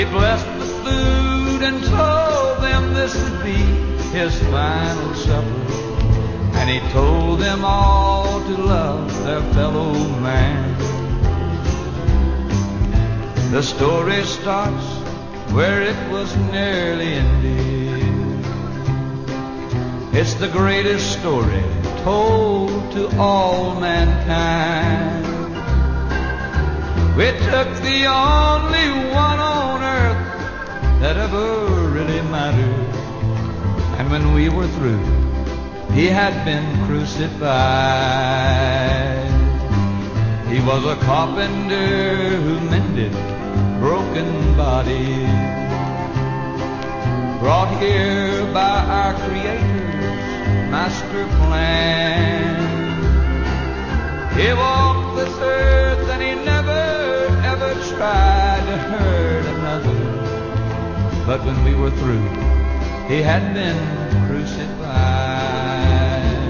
He blessed the food and told them this would be his final supper. And he told them all to love their fellow man. The story starts where it was nearly ended. It's the greatest story told to all mankind. We took the only one on earth that ever really mattered, and when we were through, he had been crucified. He was a carpenter who mended broken bodies, brought here by our Creator's master plan. He walked this earth and he never ever tried to hurt another, but when we were through, he had been crucified.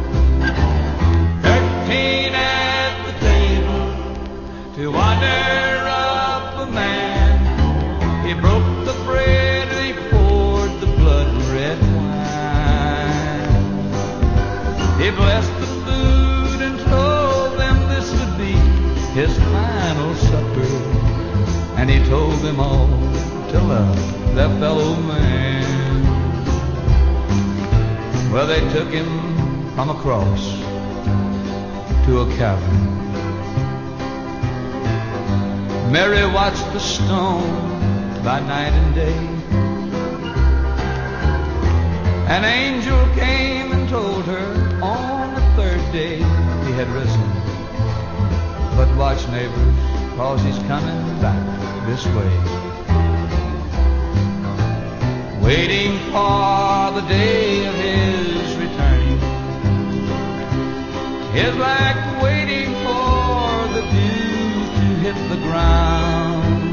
13 at the table to honor up a man. He broke the bread and he poured the blood-red wine. He blessed the food and told them this would be his final supper. And he told them all to love their fellow man. Well, they took him from a cross to a cavern. Mary watched the stone by night and day. An angel came and told her on the third day he had risen. But watch, neighbors, 'cause he's coming back this way. Waiting for the day of his returning is like waiting for the dew to hit the ground.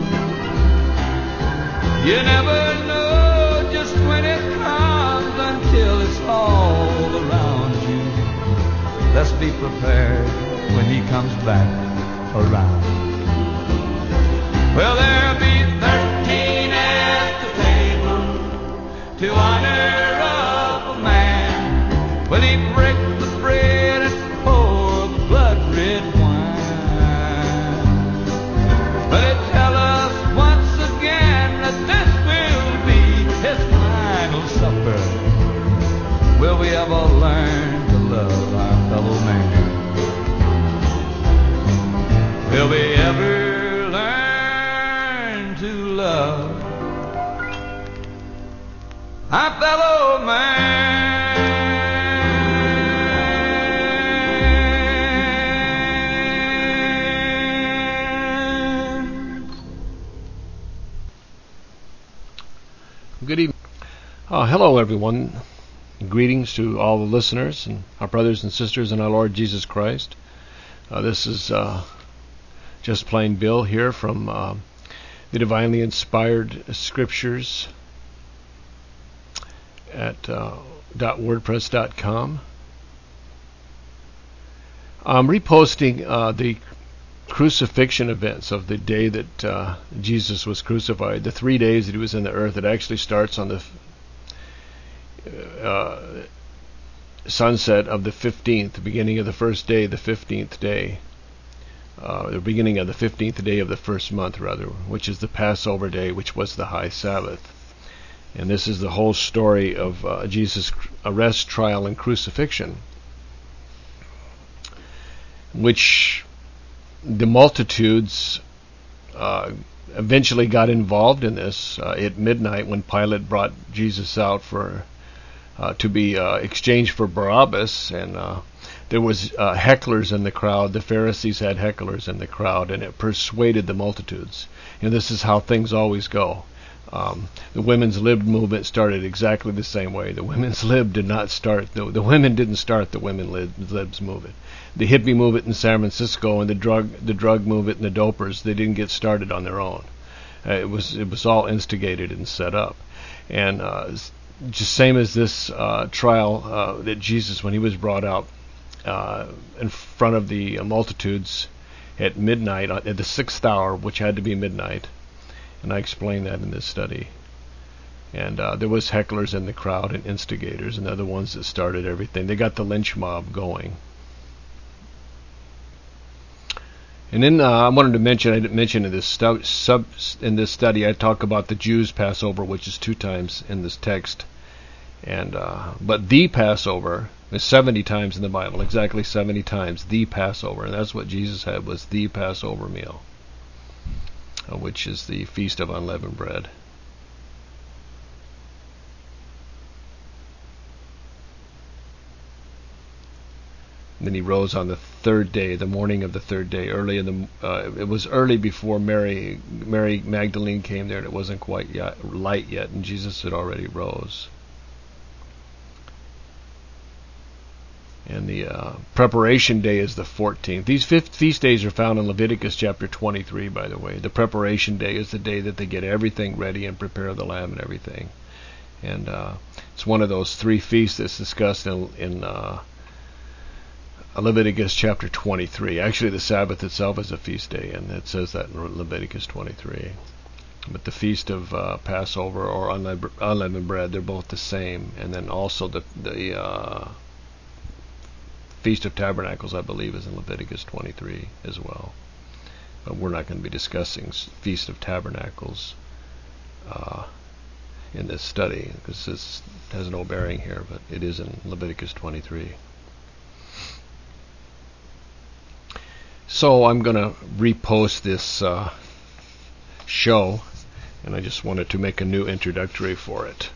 You never know just when it comes until it's all around you. Let's be prepared when he comes back around. Well, there'll be 13 at the table to honor up a man. When he break the bread and pour the blood-red wine. But it tell us once again that this will be his final supper. Will we ever learn to love our fellow man? Will we ever learn to love our fellow man? Good evening. Hello, everyone. Greetings to all the listeners and our brothers and sisters in our Lord Jesus Christ. This is Just Plain Bill here from the Divinely Inspired Scriptures at .wordpress.com. I'm reposting the crucifixion events of the day that Jesus was crucified, the 3 days that he was in the earth. It actually starts on the sunset of the 15th, the beginning of the first day, the 15th day. The beginning of the 15th day of the first month, rather, which is the Passover day, which was the high Sabbath. And this is the whole story of Jesus' arrest, trial, and crucifixion, which the multitudes eventually got involved in this at midnight when Pilate brought Jesus out for to be exchanged for Barabbas, and there was hecklers in the crowd. The Pharisees had hecklers in the crowd, and it persuaded the multitudes. And this is how things always go. The women's lib movement started exactly the same way. The women's lib did not start. The women didn't start the women libs movement. The hippie movement in San Francisco and the drug movement and the dopers, they didn't get started on their own. It was all instigated and set up. And just same as this trial that Jesus, when he was brought out in front of the multitudes at midnight, at the 6th hour, which had to be midnight, And I explained that in this study. And there was hecklers in the crowd and instigators, and they're the ones that started everything. They got the lynch mob going. And then I wanted to mention, I didn't mention in this in this study, I talk about the Jews' Passover, which is 2 times in this text. And but the Passover is 70 times in the Bible, exactly 70 times, the Passover. And that's what Jesus had, was the Passover meal, which is the Feast of Unleavened Bread. And then he rose on the 3rd day, the morning of the 3rd day, early in the. It was early before Mary Magdalene came there, and it wasn't quite light yet, and Jesus had already rose. And the preparation day is the 14th. These feast days are found in Leviticus chapter 23, by the way. The preparation day is the day that they get everything ready and prepare the lamb and everything. And it's one of those 3 feasts that's discussed in Leviticus chapter 23. Actually, the Sabbath itself is a feast day, and it says that in Leviticus 23. But the Feast of Passover or Unleavened Bread, they're both the same. And then also the Feast of Tabernacles, I believe, is in Leviticus 23 as well. But we're not going to be discussing Feast of Tabernacles in this study, because this has no bearing here, but it is in Leviticus 23. So I'm going to repost this show, and I just wanted to make a new introductory for it.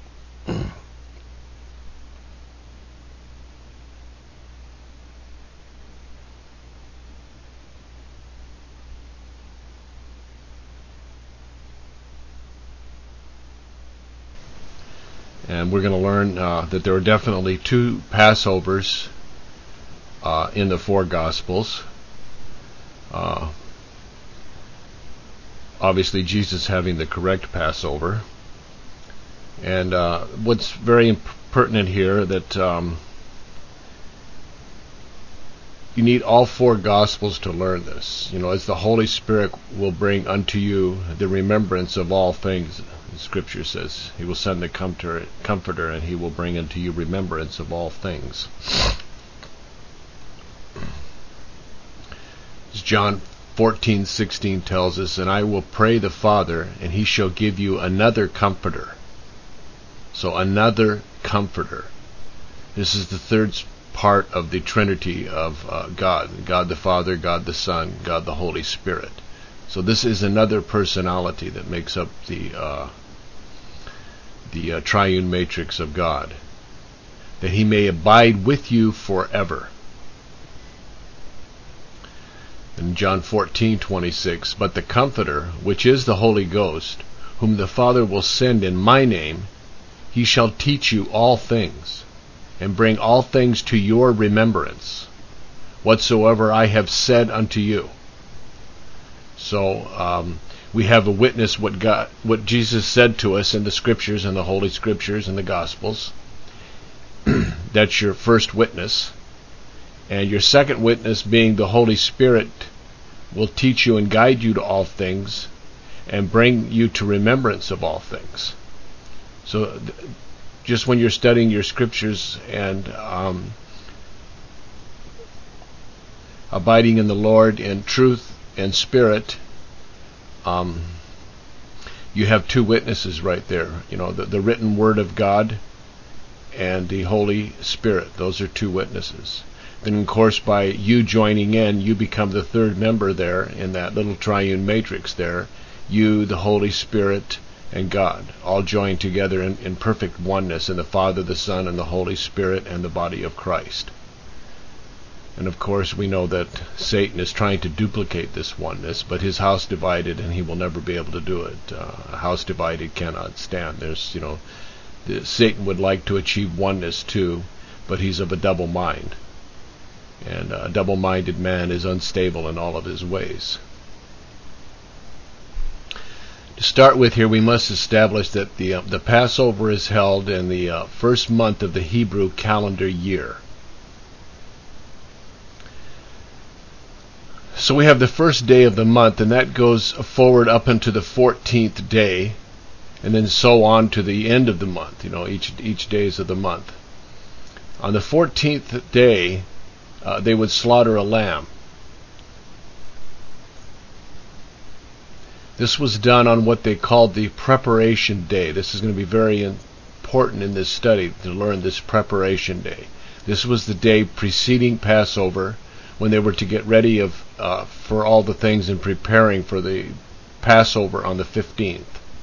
And we're going to learn that there are definitely 2 Passovers in the 4 Gospels. Obviously, Jesus having the correct Passover. And what's very pertinent here, that you need all 4 Gospels to learn this. As the Holy Spirit will bring unto you the remembrance of all things. Scripture says he will send the comforter, and he will bring unto you remembrance of all things. As John 14:16 tells us, and I will pray the Father, and he shall give you another comforter. So another comforter. This is the 3rd part of the Trinity of God. God the Father, God the Son, God the Holy Spirit. So this is another personality that makes up the triune matrix of God, that he may abide with you forever. In John 14:26, but the Comforter, which is the Holy Ghost, whom the Father will send in my name, he shall teach you all things, and bring all things to your remembrance, whatsoever I have said unto you. So we have a witness what Jesus said to us in the Scriptures, and the Holy Scriptures, and the Gospels. That's your first witness. And your second witness, being the Holy Spirit, will teach you and guide you to all things, and bring you to remembrance of all things. So just when you're studying your Scriptures and abiding in the Lord in truth and spirit, you have 2 witnesses right there. The written Word of God and the Holy Spirit. Those are 2 witnesses. Then, of course, by you joining in, you become the 3rd member there in that little triune matrix there. You, the Holy Spirit, and God, all joined together in perfect oneness in the Father, the Son, and the Holy Spirit, and the body of Christ. And of course, we know that Satan is trying to duplicate this oneness, but his house divided, and he will never be able to do it. A house divided cannot stand. Satan would like to achieve oneness too, but he's of a double mind. And a double-minded man is unstable in all of his ways. To start with here, we must establish that the Passover is held in the first month of the Hebrew calendar year. So we have the first day of the month, and that goes forward up into the 14th day, and then so on to the end of the month, each days of the month. On the 14th day, they would slaughter a lamb. This was done on what they called the preparation day. This is going to be very important in this study to learn this preparation day. This was the day preceding Passover, when they were to get ready for all the things in preparing for the Passover on the 15th.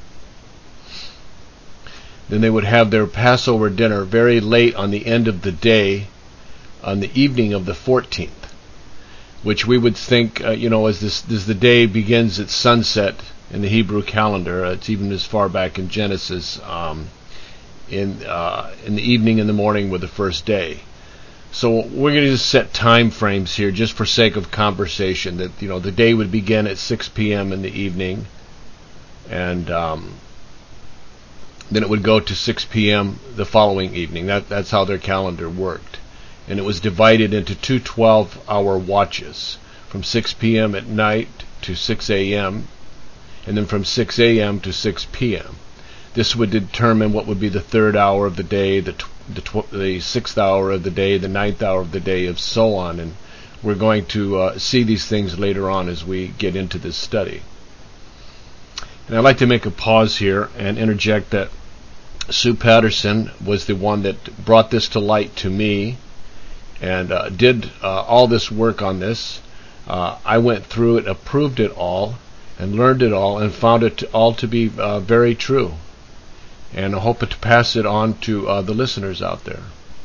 Then they would have their Passover dinner very late on the end of the day, on the evening of the 14th, which we would think, as the day begins at sunset in the Hebrew calendar. It's even as far back in Genesis, in the evening and the morning were the first day. So we're going to just set time frames here just for sake of conversation, that the day would begin at 6 p.m. in the evening, and then it would go to 6 p.m. the following evening. That's how their calendar worked. And it was divided into two 12-hour watches, from 6 p.m. at night to 6 a.m., and then from 6 a.m. to 6 p.m. This would determine what would be the third hour of the day, the sixth hour of the day, the ninth hour of the day, and so on. And we're going to see these things later on as we get into this study. And I'd like to make a pause here and interject that Sue Patterson was the one that brought this to light to me, and did all this work on this. I went through it, approved it all, and learned it all, and found it all to be very true. And I hope to pass it on to the listeners out there.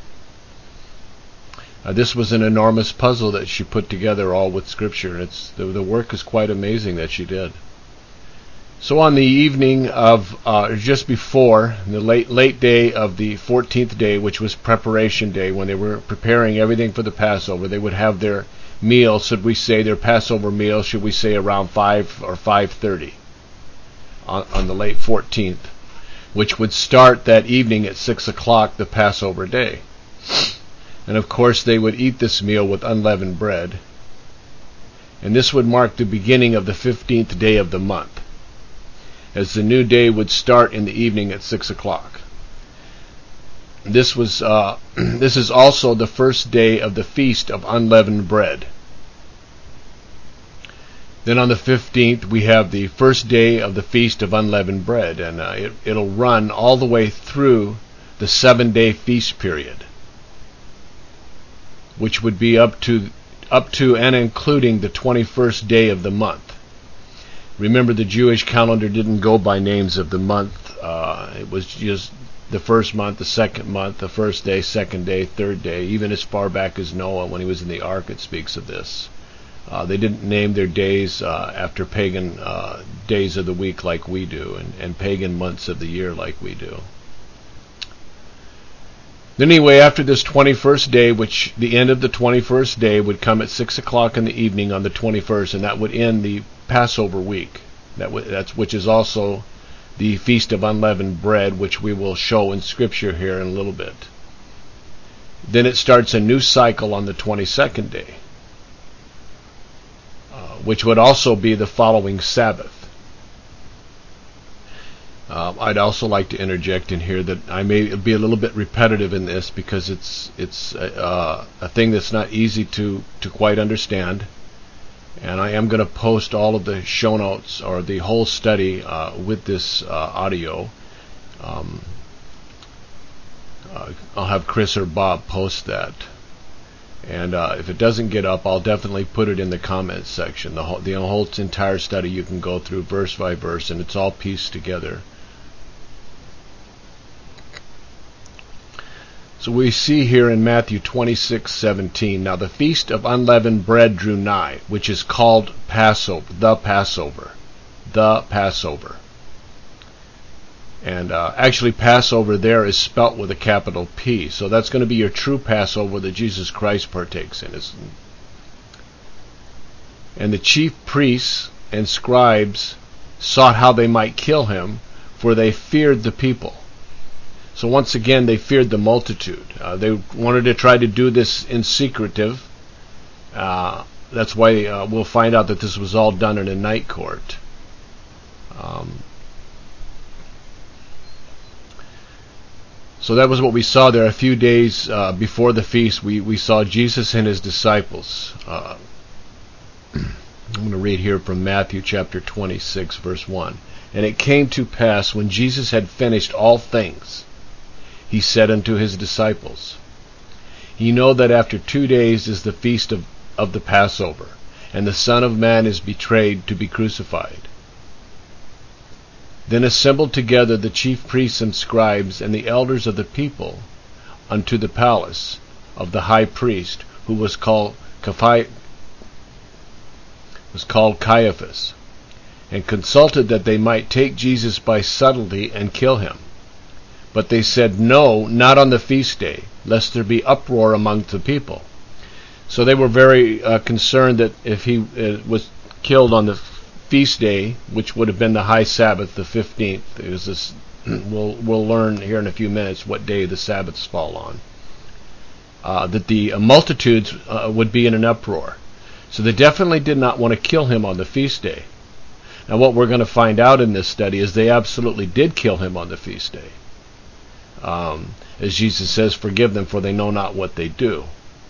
This was an enormous puzzle that she put together, all with Scripture. The work is quite amazing that she did. So on the evening of, just before, the late day of the 14th day, which was preparation day, when they were preparing everything for the Passover, they would have their meal, should we say their Passover meal, should we say around 5 or 5:30 on the late 14th, which would start that evening at 6 o'clock, the Passover day. And of course they would eat this meal with unleavened bread, and this would mark the beginning of the 15th day of the month, as the new day would start in the evening at 6 o'clock. This is also the first day of the Feast of Unleavened Bread. Then on the 15th, we have the first day of the Feast of Unleavened Bread, and it'll run all the way through the 7-day feast period, which would be up to and including the 21st day of the month. Remember, the Jewish calendar didn't go by names of the month. It was just the first month, the second month, the first day, second day, third day. Even as far back as Noah, when he was in the ark, it speaks of this. They didn't name their days after pagan days of the week like we do, and pagan months of the year like we do. Anyway, after this 21st day, which the end of the 21st day would come at 6 o'clock in the evening on the 21st, and that would end the Passover week, which is also the Feast of Unleavened Bread, which we will show in Scripture here in a little bit. Then it starts a new cycle on the 22nd day, which would also be the following Sabbath. I'd also like to interject in here that I may be a little bit repetitive in this, because it's a thing that's not easy to quite understand, and I am going to post all of the show notes, or the whole study with this audio. I'll have Chris or Bob post that, and if it doesn't get up, I'll definitely put it in the comments section. The whole entire study you can go through verse by verse, and it's all pieced together. So we see here in Matthew 26:17, now the Feast of Unleavened Bread drew nigh, which is called Passover, the Passover. And actually Passover there is spelt with a capital P, so that's going to be your true Passover that Jesus Christ partakes in. And the chief priests and scribes sought how they might kill him, for they feared the people. So once again, they feared the multitude. They wanted to try to do this in secretive, that's why we'll find out that this was all done in a night court. So that was what we saw there. A few days before the feast, we saw Jesus and his disciples. I'm going to read here from Matthew chapter 26, verse 1. And it came to pass, when Jesus had finished all things, he said unto his disciples, Ye know that after 2 days is the feast of the Passover, and the Son of Man is betrayed to be crucified. Then assembled together the chief priests and scribes and the elders of the people unto the palace of the high priest, who was called Caiaphas, and consulted that they might take Jesus by subtlety and kill him. But they said, No, not on the feast day, lest there be uproar among the people. So they were very concerned that if he was killed on the feast day, which would have been the high Sabbath, the 15th. It was this. We'll learn here in a few minutes what day the Sabbaths fall on. That the multitudes would be in an uproar. So they definitely did not want to kill him on the feast day. Now what we're going to find out in this study is they absolutely did kill him on the feast day. As Jesus says, forgive them, for they know not what they do.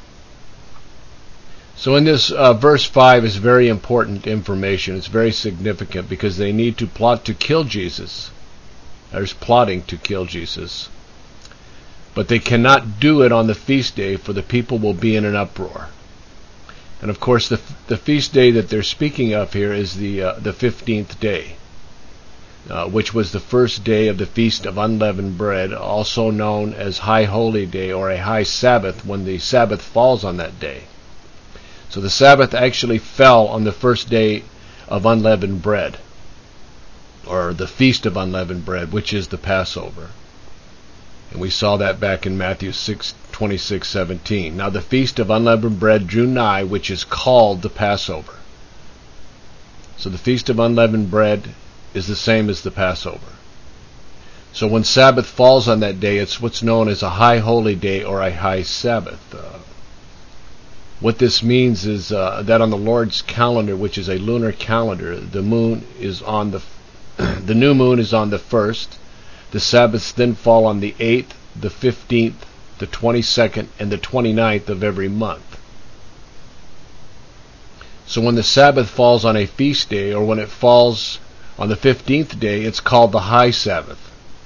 So in this verse 5 is very important information. It's very significant because they need to plot to kill Jesus. There's plotting to kill Jesus. But they cannot do it on the feast day, for the people will be in an uproar. And of course the feast day that they're speaking of here is the 15th day, which was the first day of the Feast of Unleavened Bread, also known as High Holy Day or a High Sabbath, when the Sabbath falls on that day. So the Sabbath actually fell on the first day of unleavened bread, or the Feast of Unleavened Bread, which is the Passover. And we saw that back in Matthew 26:17. Now the Feast of Unleavened Bread drew nigh, which is called the Passover. So the Feast of Unleavened Bread is the same as the Passover. So when Sabbath falls on that day, it's what's known as a High Holy Day or a High Sabbath. What this means is that on the Lord's calendar, which is a lunar calendar, the moon is on the new moon is on the 1st. The Sabbaths then fall on the 8th, the 15th, the 22nd, and the 29th of every month. So when the Sabbath falls on a feast day, or when it falls on the 15th day, it's called the High Sabbath,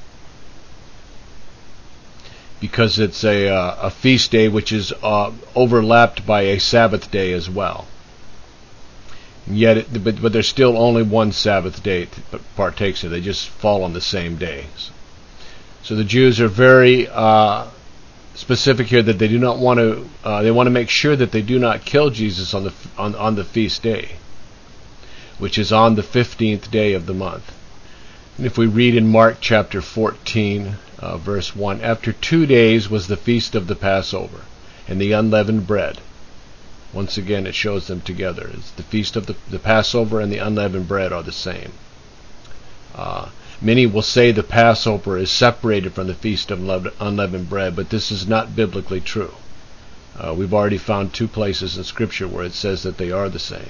because it's a feast day which is overlapped by a Sabbath day as well. And yet, but there's still only one Sabbath day that partakes of it. They just fall on the same day. So the Jews are very specific here that they do not want to. They want to make sure that they do not kill Jesus on the feast day, which is on the 15th day of the month. And if we read in Mark chapter 14, verse 1, after 2 days was the feast of the Passover and the unleavened bread. Once again, it shows them together. It's the feast of the Passover and the unleavened bread are the same. Many will say the Passover is separated from the feast of unleavened bread, but this is not biblically true. We've already found 2 places in Scripture where it says that they are the same.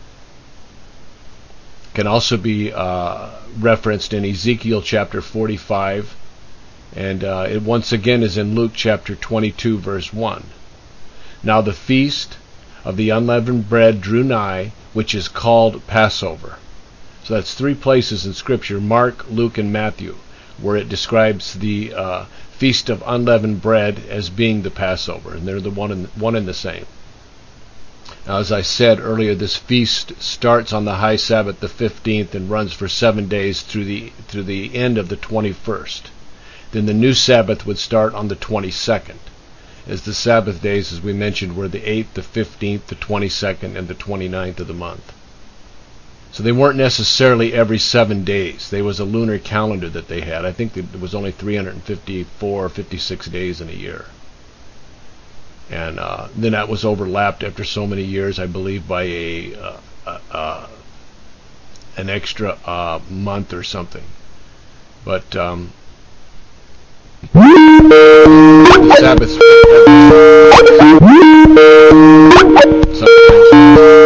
It can also be referenced in Ezekiel chapter 45, and it once again is in Luke chapter 22, verse 1. Now the feast of the unleavened bread drew nigh, which is called Passover. So that's 3 places in Scripture, Mark, Luke, and Matthew, where it describes the feast of unleavened bread as being the Passover, and they're the one and the same. Now, as I said earlier, this feast starts on the High Sabbath, the 15th, and runs for 7 days through the end of the 21st. Then the new Sabbath would start on the 22nd, as the Sabbath days, as we mentioned, were the 8th, the 15th, the 22nd, and the 29th of the month. So they weren't necessarily every 7 days. There was a lunar calendar that they had. I think there was only 354 or 56 days in a year. And then that was overlapped after so many years, I believe, by an extra month or something. But the Sabbaths sometimes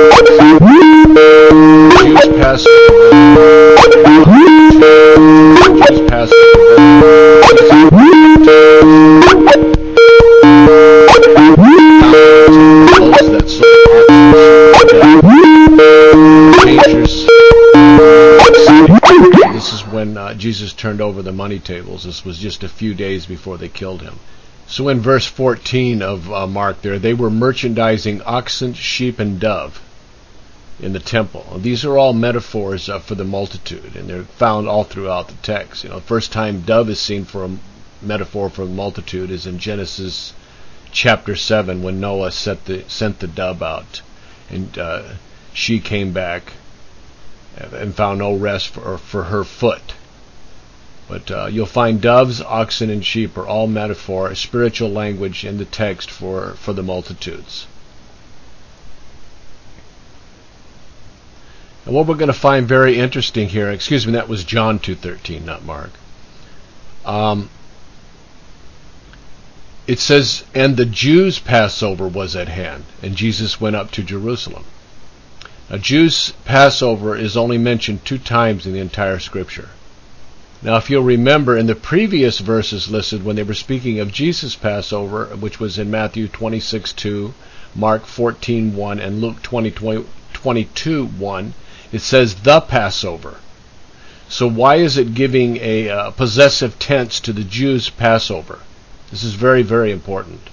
Jesus turned over the money tables. This was just a few days before they killed him. So in verse 14 of Mark there, they were merchandising oxen, sheep, and dove in the temple. These are all metaphors for the multitude, and they're found all throughout the text. The first time dove is seen for a metaphor for the multitude is in Genesis chapter 7, when Noah sent the dove out, and she came back and found no rest for her foot. But you'll find doves, oxen, and sheep are all metaphor, spiritual language in the text for the multitudes. And what we're going to find very interesting here, that was John 2:13, not Mark. It says, and the Jews' Passover was at hand, and Jesus went up to Jerusalem. Now, Jews' Passover is only mentioned 2 times in the entire Scripture. Now, if you'll remember, in the previous verses listed, when they were speaking of Jesus' Passover, which was in Matthew 26:2, Mark 14:1, and Luke 22:1, it says the Passover. So why is it giving a possessive tense to the Jews' Passover? This is very, very important.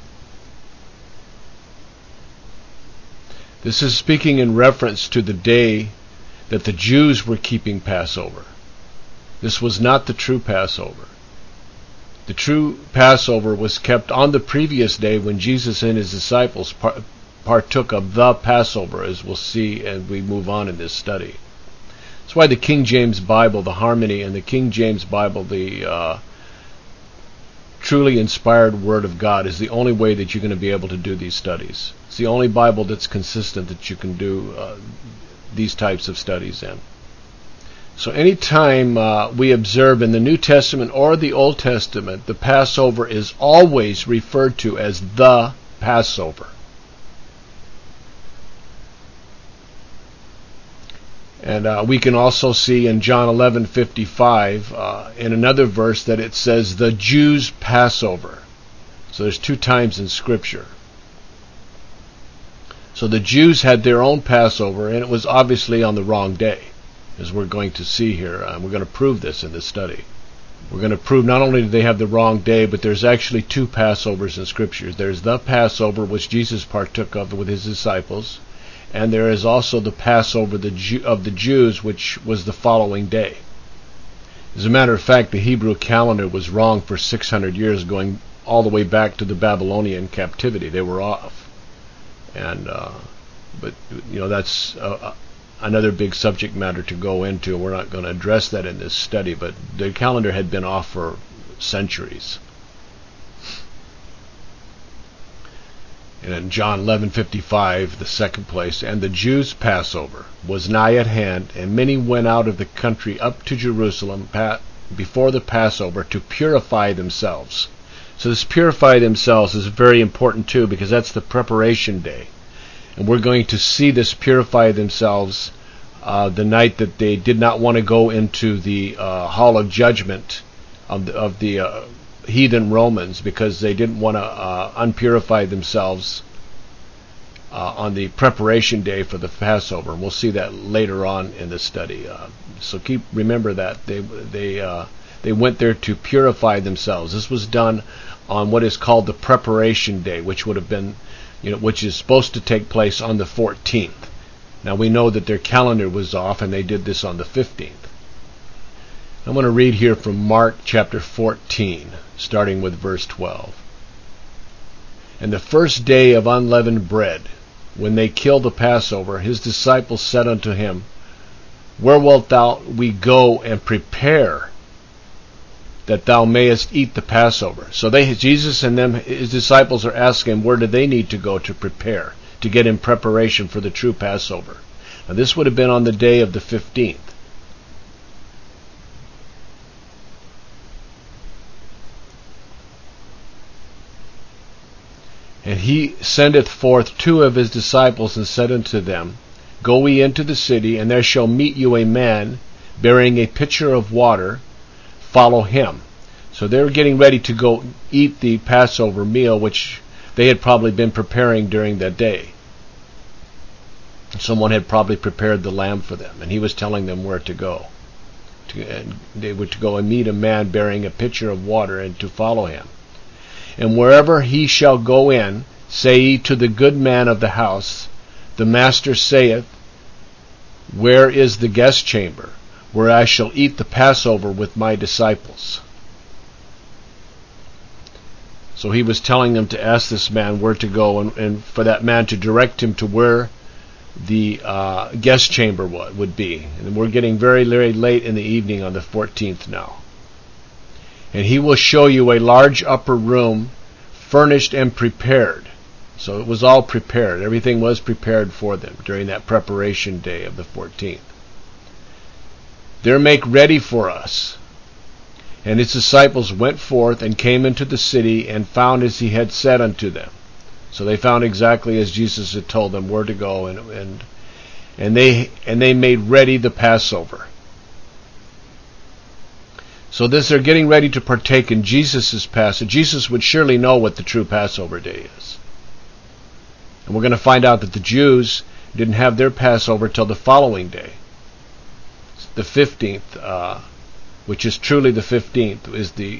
This is speaking in reference to the day that the Jews were keeping Passover. This was not the true Passover. The true Passover was kept on the previous day when Jesus and his disciples partook of the Passover, as we'll see as we move on in this study. That's why the King James Bible, the Harmony, and the King James Bible, the truly inspired Word of God, is the only way that you're going to be able to do these studies. It's the only Bible that's consistent that you can do these types of studies in. So anytime we observe in the New Testament or the Old Testament, the Passover is always referred to as the Passover. And we can also see in John 11:55 in another verse that it says the Jews' Passover. So there's 2 times in Scripture. So the Jews had their own Passover, and it was obviously on the wrong day, as we're going to see here. We're going to prove this in this study. We're going to prove not only did they have the wrong day, but there's actually 2 Passovers in Scripture. There's the Passover, which Jesus partook of with his disciples, and there is also the Passover of the Jews, which was the following day. As a matter of fact, the Hebrew calendar was wrong for 600 years, going all the way back to the Babylonian captivity. They were off. And but that's another big subject matter to go into. We're not going to address that in this study, but the calendar had been off for centuries. And in John 11:55, the second place, and the Jews' Passover was nigh at hand, and many went out of the country up to Jerusalem before the Passover to purify themselves. So this purify themselves is very important too, because that's the preparation day. And we're going to see this purify themselves the night that they did not want to go into the hall of judgment of the heathen Romans, because they didn't want to unpurify themselves on the preparation day for the Passover. And we'll see that later on in the study. So remember that they went there to purify themselves. This was done on what is called the preparation day, which would have been, which is supposed to take place on the 14th. Now we know that their calendar was off, and they did this on the 15th. I'm going to read here from Mark chapter 14, starting with verse 12. And the first day of unleavened bread, when they killed the Passover, his disciples said unto him, Where wilt we go and prepare that thou mayest eat the Passover? So Jesus and his disciples are asking, where do they need to go to prepare, to get in preparation for the true Passover? Now this would have been on the day of the 15th. And he sendeth forth 2 of his disciples, and said unto them, Go ye into the city, and there shall meet you a man bearing a pitcher of water. Follow him. So they were getting ready to go eat the Passover meal, which they had probably been preparing during that day. Someone had probably prepared the lamb for them, and he was telling them where to go. And they were to go and meet a man bearing a pitcher of water, and to follow him. And wherever he shall go in, say ye to the good man of the house, the master saith, where is the guest chamber, where I shall eat the Passover with my disciples? So he was telling them to ask this man where to go, and for that man to direct him to where the guest chamber would be. And we're getting very, very late in the evening on the 14th now. And he will show you a large upper room, furnished and prepared. So it was all prepared. Everything was prepared for them during that preparation day of the 14th. There make ready for us. And his disciples went forth and came into the city, and found as he had said unto them. So they found exactly as Jesus had told them where to go, and they made ready the Passover. So this, they're getting ready to partake in Jesus' Passover. Jesus would surely know what the true Passover day is. And we're going to find out that the Jews didn't have their Passover till the following day. The 15th, which is truly the 15th, is the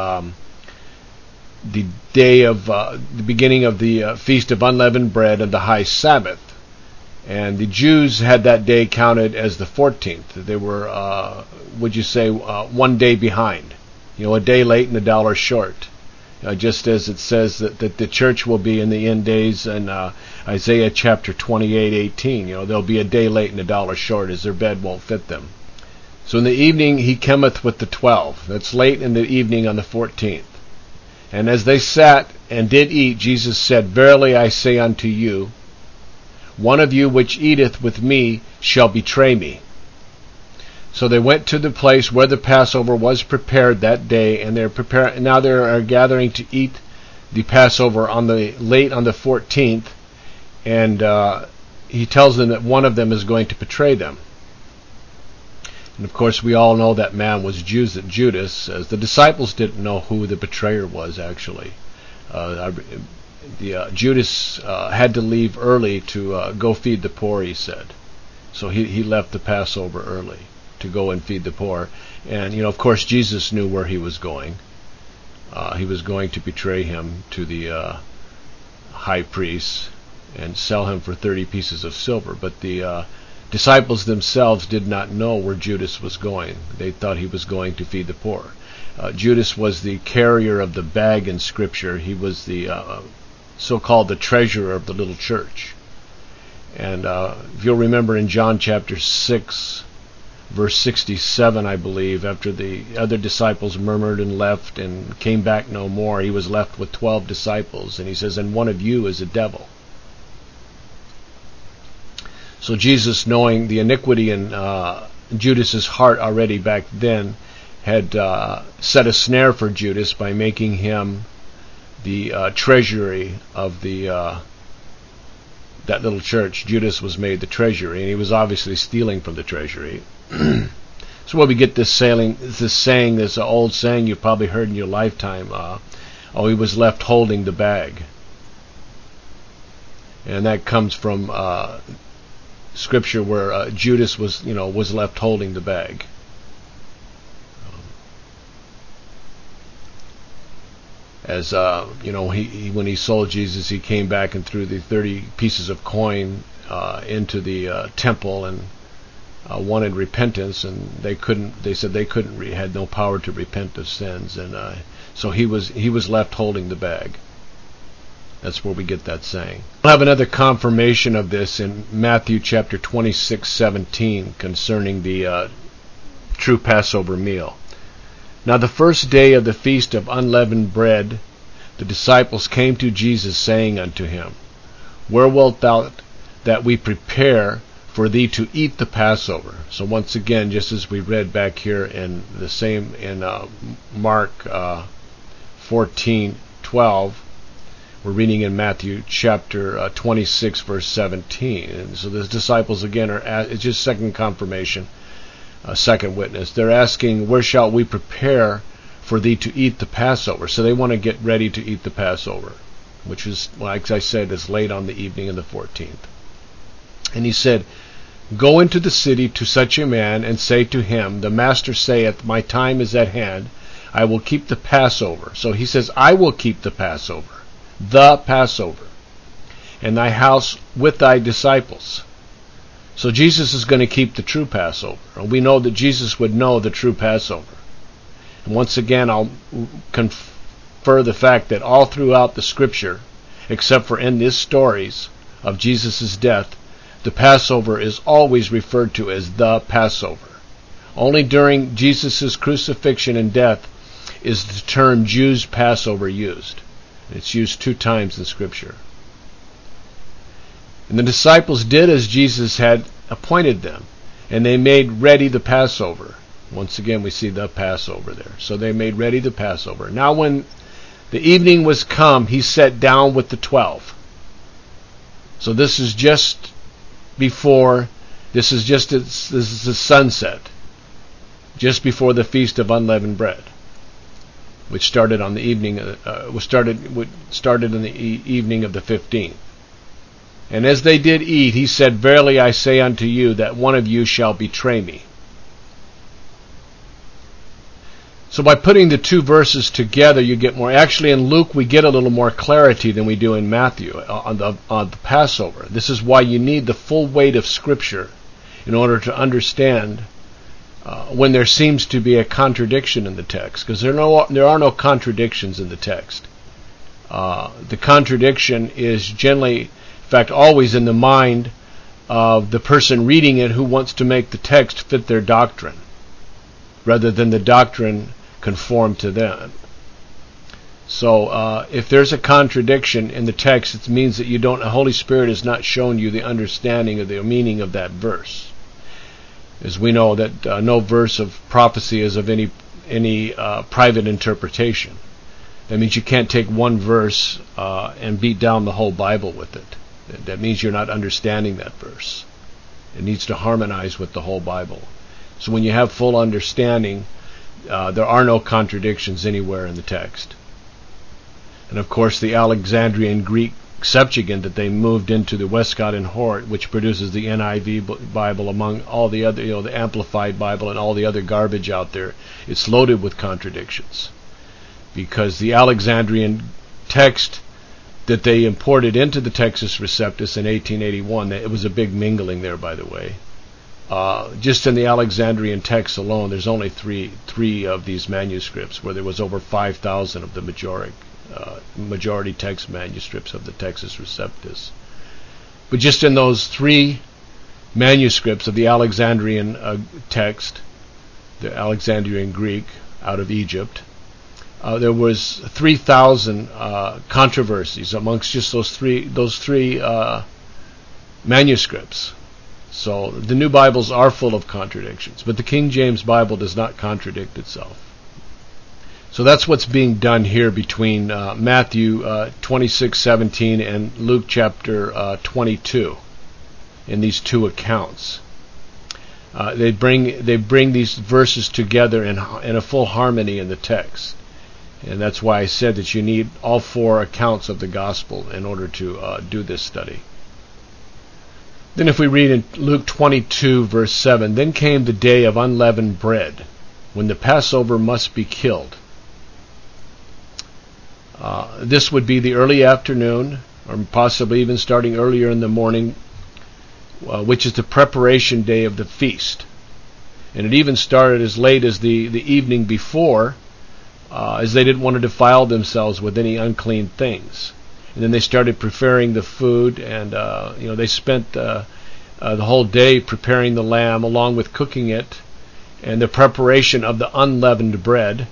day of the beginning of the Feast of Unleavened Bread and the High Sabbath. And the Jews had that day counted as the 14th. They were, would you say, 1 day behind. A day late and $1 short. Just as it says that the church will be in the end days in Isaiah chapter 28:18. They'll be a day late and $1 short, as their bed won't fit them. So in the evening he cometh with the 12. That's late in the evening on the 14th. And as they sat and did eat, Jesus said, Verily I say unto you, one of you which eateth with me shall betray me. So they went to the place where the Passover was prepared that day, and now they are gathering to eat the Passover late on the 14th, and he tells them that one of them is going to betray them. And of course we all know that man was Judas, as the disciples didn't know who the betrayer was actually. Judas had to leave early to go feed the poor, he said. So he left the Passover early to go and feed the poor. And, of course, Jesus knew where he was going. He was going to betray him to the high priest and sell him for 30 pieces of silver. But the disciples themselves did not know where Judas was going. They thought he was going to feed the poor. Judas was the carrier of the bag in Scripture. He was the so-called the treasurer of the little church. And if you'll remember in John chapter 6, verse 67, I believe, after the other disciples murmured and left and came back no more, he was left with 12 disciples. And he says, and one of you is a devil. So Jesus, knowing the iniquity in Judas's heart already back then, had set a snare for Judas by making him the treasury of that little church. Judas was made the treasury, and he was obviously stealing from the treasury. So where we get this old saying you've probably heard in your lifetime, he was left holding the bag. And that comes from Scripture where Judas was left holding the bag. As when he sold Jesus, he came back and threw the 30 pieces of coin into the temple and wanted repentance, and they said they couldn't had no power to repent of sins, and so he was left holding the bag. That's where we get that saying. We'll have another confirmation of this in Matthew chapter 26:17 concerning the true Passover meal. Now the first day of the feast of unleavened bread, the disciples came to Jesus, saying unto him, Where wilt thou that we prepare for thee to eat the Passover? So once again, just as we read back here in the same in Mark 14:12, we're reading in Matthew chapter 26 verse 17. And so the disciples again it's just second confirmation, second witness. They're asking, where shall we prepare for thee to eat the Passover? So they want to get ready to eat the Passover, which is, like I said, is late on the evening of the 14th. And he said, Go into the city to such a man, and say to him, The Master saith, My time is at hand. I will keep the Passover. So he says, I will keep the Passover. The Passover. And thy house with thy disciples. So Jesus is going to keep the true Passover. And we know that Jesus would know the true Passover. And once again, I'll confer the fact that all throughout the Scripture, except for in these stories of Jesus' death, the Passover is always referred to as the Passover. Only during Jesus' crucifixion and death is the term Jews' Passover used. It's used 2 times in Scripture. And the disciples did as Jesus had appointed them, and they made ready the Passover. Once again, we see the Passover there. So they made ready the Passover. Now when the evening was come, he sat down with the 12. So this is just before, this is the sunset, just before the Feast of Unleavened Bread, which started on the evening, started in the evening of the 15th. And as they did eat, he said, Verily I say unto you, that one of you shall betray me. So by putting the 2 verses together, you get more. Actually, in Luke, we get a little more clarity than we do in Matthew on the Passover. This is why you need the full weight of Scripture in order to understand when there seems to be a contradiction in the text, because there are no contradictions in the text. The contradiction is generally, in fact, always in the mind of the person reading it who wants to make the text fit their doctrine, rather than the doctrine conform to them. So if there's a contradiction in the text, it means that the Holy Spirit has not shown you the understanding of the meaning of that verse. As we know that no verse of prophecy is of any private interpretation. That means you can't take one verse and beat down the whole Bible with it. That means you're not understanding that verse. It needs to harmonize with the whole Bible. So when you have full understanding, there are no contradictions anywhere in the text. And of course the Alexandrian Greek Septuagint that they moved into the Westcott and Hort, which produces the NIV Bible among all the other, the Amplified Bible and all the other garbage out there, it's loaded with contradictions. Because the Alexandrian text that they imported into the Textus Receptus in 1881, it was a big mingling there, by the way. Just in the Alexandrian text alone, there's only three of these manuscripts, where there was over 5,000 of the majority text manuscripts of the Textus Receptus. But just in those 3 manuscripts of the Alexandrian text, the Alexandrian Greek out of Egypt, there was 3,000 controversies amongst just those three manuscripts. So the new Bibles are full of contradictions, but the King James Bible does not contradict itself. So that's what's being done here between Matthew 26:17 and Luke chapter 22 in these 2 accounts. They bring these verses together in a full harmony in the text. And that's why I said that you need all 4 accounts of the gospel in order to do this study. Then if we read in Luke 22, verse 7, Then came the day of unleavened bread, when the Passover must be killed. This would be the early afternoon, or possibly even starting earlier in the morning, which is the preparation day of the feast. And it even started as late as the evening before, as they didn't want to defile themselves with any unclean things. And then they started preparing the food, and they spent the whole day preparing the lamb, along with cooking it, and the preparation of the unleavened bread.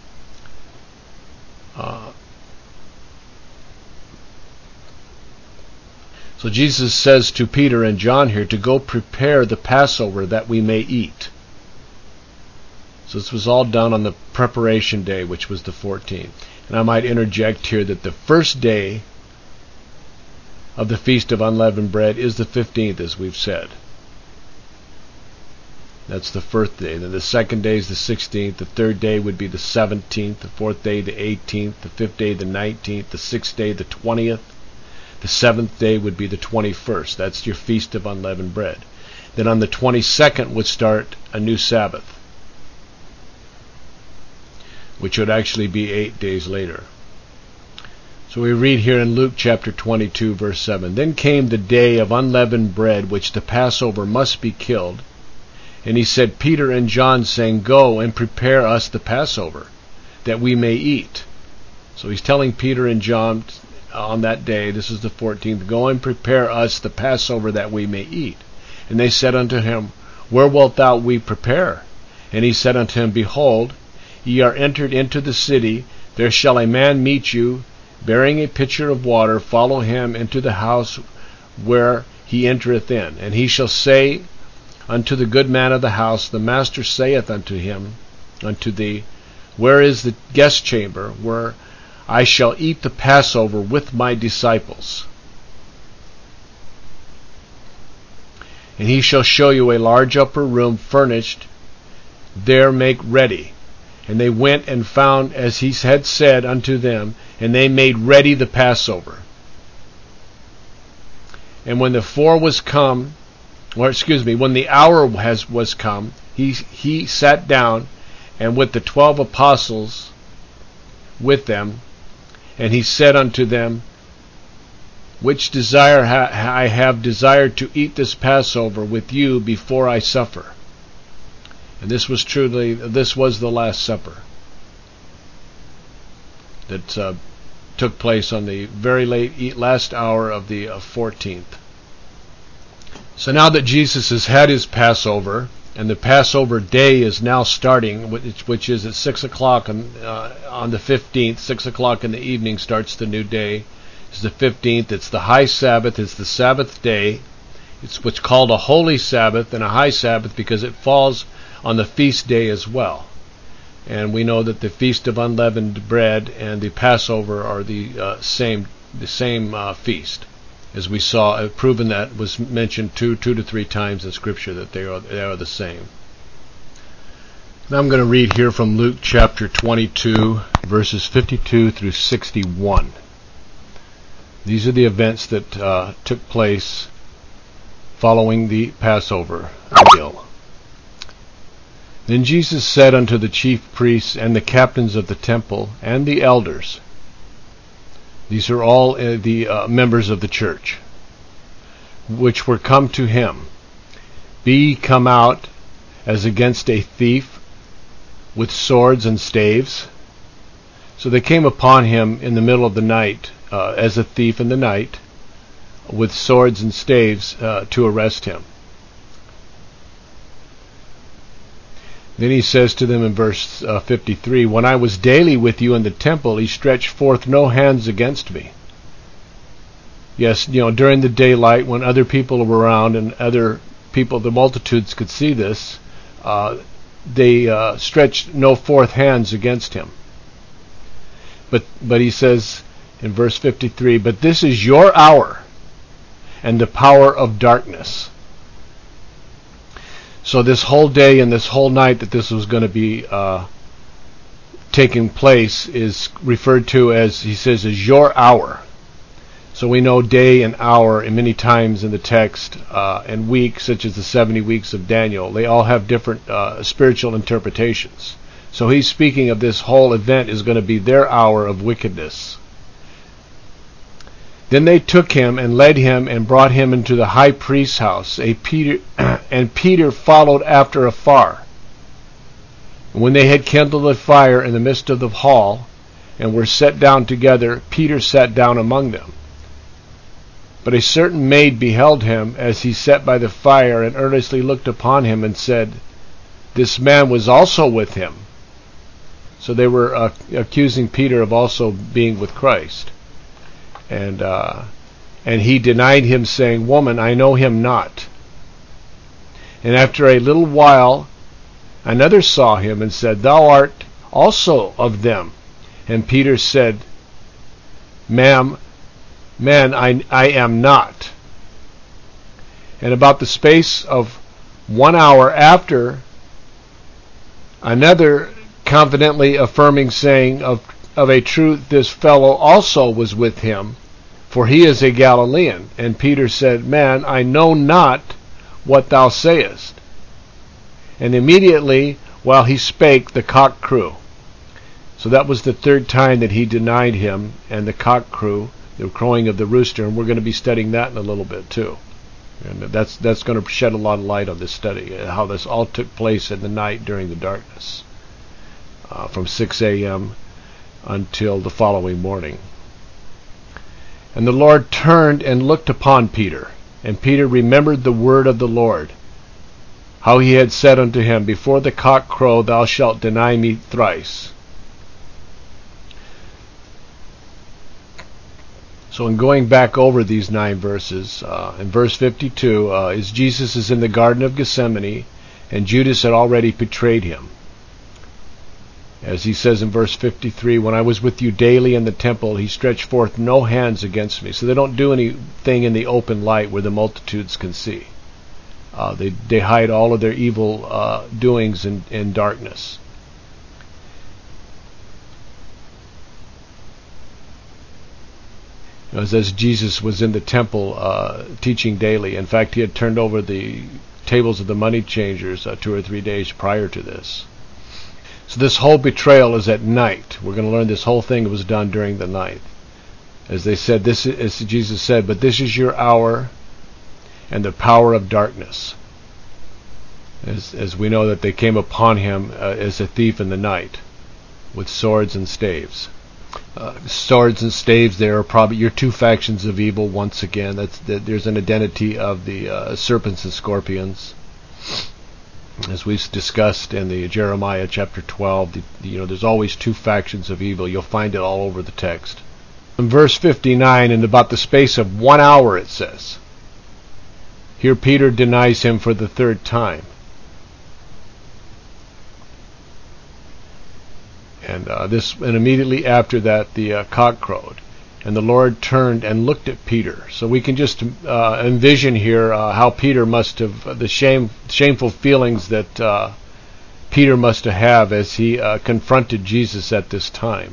So Jesus says to Peter and John here to go prepare the Passover that we may eat. So this was all done on the preparation day, which was the 14th. And I might interject here that the first day of the Feast of Unleavened Bread is the 15th, as we've said. That's the first day. Then the second day is the 16th. The third day would be the 17th. The fourth day, the 18th. The fifth day, the 19th. The sixth day, the 20th. The 7th day would be the 21st. That's your Feast of Unleavened Bread. then on the 22nd would start a new Sabbath, which would actually be 8 days later. So we read here in Luke chapter 22, verse 7, Then came the day of unleavened bread, which the Passover must be killed. And he said, Peter and John, saying, Go and prepare us the Passover, that we may eat. So he's telling Peter and John on that day, this is the 14th, Go and prepare us the Passover, that we may eat. And they said unto him, Where wilt thou we prepare? And he said unto him, Behold, ye are entered into the city, there shall a man meet you, bearing a pitcher of water. Follow him into the house where he entereth in. And he shall say unto the good man of the house, The master saith unto thee, Where is the guest chamber, where I shall eat the Passover with my disciples? And he shall show you a large upper room furnished, there make ready. And they went and found as he had said unto them, and they made ready the Passover. And when the when the hour was come, he sat down, and with the 12 apostles with them, and he said unto them, Which desire I have desired to eat this Passover with you before I suffer. And this was the Last Supper that took place on the very last hour of the 14th. So now that Jesus has had his Passover, and the Passover day is now starting, which is at 6 o'clock on the 15th, 6 o'clock in the evening starts the new day. It's the 15th, it's the high Sabbath, it's the Sabbath day. It's what's called a holy Sabbath and a high Sabbath because it falls on the feast day as well. And we know that the Feast of Unleavened Bread and the Passover are the same feast, as we saw, proven that was mentioned two to three times in Scripture that they are the same. Now I'm going to read here from Luke chapter 22, verses 52 through 61. These are the events that took place following the Passover meal. Then Jesus said unto the chief priests and the captains of the temple and the elders, these are all the members of the church, which were come to him, Be ye come out as against a thief with swords and staves? So they came upon him in the middle of the night, as a thief in the night, with swords and staves to arrest him. Then he says to them in verse 53, When I was daily with you in the temple, he stretched forth no hands against me. Yes, during the daylight when other people were around and other people, the multitudes could see this, they stretched no forth hands against him. But he says in verse 53, But this is your hour and the power of darkness. So this whole day and this whole night that this was going to be taking place is referred to as, he says, as your hour. So we know day and hour, and many times in the text, and week, such as the 70 weeks of Daniel, they all have different spiritual interpretations. So he's speaking of this whole event is going to be their hour of wickedness. Then they took him and led him and brought him into the high priest's house. And Peter followed after afar. And when they had kindled a fire in the midst of the hall and were set down together, Peter sat down among them. But a certain maid beheld him as he sat by the fire and earnestly looked upon him and said, This man was also with him. So they were accusing Peter of also being with Christ. And he denied him, saying, Woman, I know him not. And after a little while, another saw him and said, Thou art also of them. And Peter said, Man, I am not. And about the space of 1 hour after, another confidently affirming, saying, Of a truth this fellow also was with him, for he is a Galilean. And Peter said, Man, I know not what thou sayest. And immediately while he spake, the cock crew. So that was the third time that he denied him, and the cock crew, the crowing of the rooster, and we're going to be studying that in a little bit too. And that's going to shed a lot of light on this study, how this all took place in the night during the darkness, from 6 a.m. until the following morning. And the Lord turned and looked upon Peter, and Peter remembered the word of the Lord, how he had said unto him, Before the cock crow thou shalt deny me thrice. So in going back over these 9 verses, in verse 52, is Jesus is in the Garden of Gethsemane, and Judas had already betrayed him. As he says in verse 53, when I was with you daily in the temple, he stretched forth no hands against me. So they don't do anything in the open light where the multitudes can see. They hide all of their evil doings in darkness. As Jesus was in the temple teaching daily. In fact, he had turned over the tables of the money changers 2 or 3 days prior to this. So this whole betrayal is at night. We're going to learn this whole thing was done during the night. As they said, this is, as Jesus said, but this is your hour and the power of darkness. As we know that they came upon him as a thief in the night with swords and staves. Swords and staves there are probably your 2 factions of evil once again. There's an identity of the serpents and scorpions. As we've discussed in the Jeremiah chapter 12, there's always 2 factions of evil. You'll find it all over the text. In verse 59, in about the space of 1 hour, it says, here Peter denies him for the 3rd time. And immediately after that, the cock crowed. And the Lord turned and looked at Peter. So we can just envision here how Peter must have, the shameful feelings that Peter must have as he confronted Jesus at this time.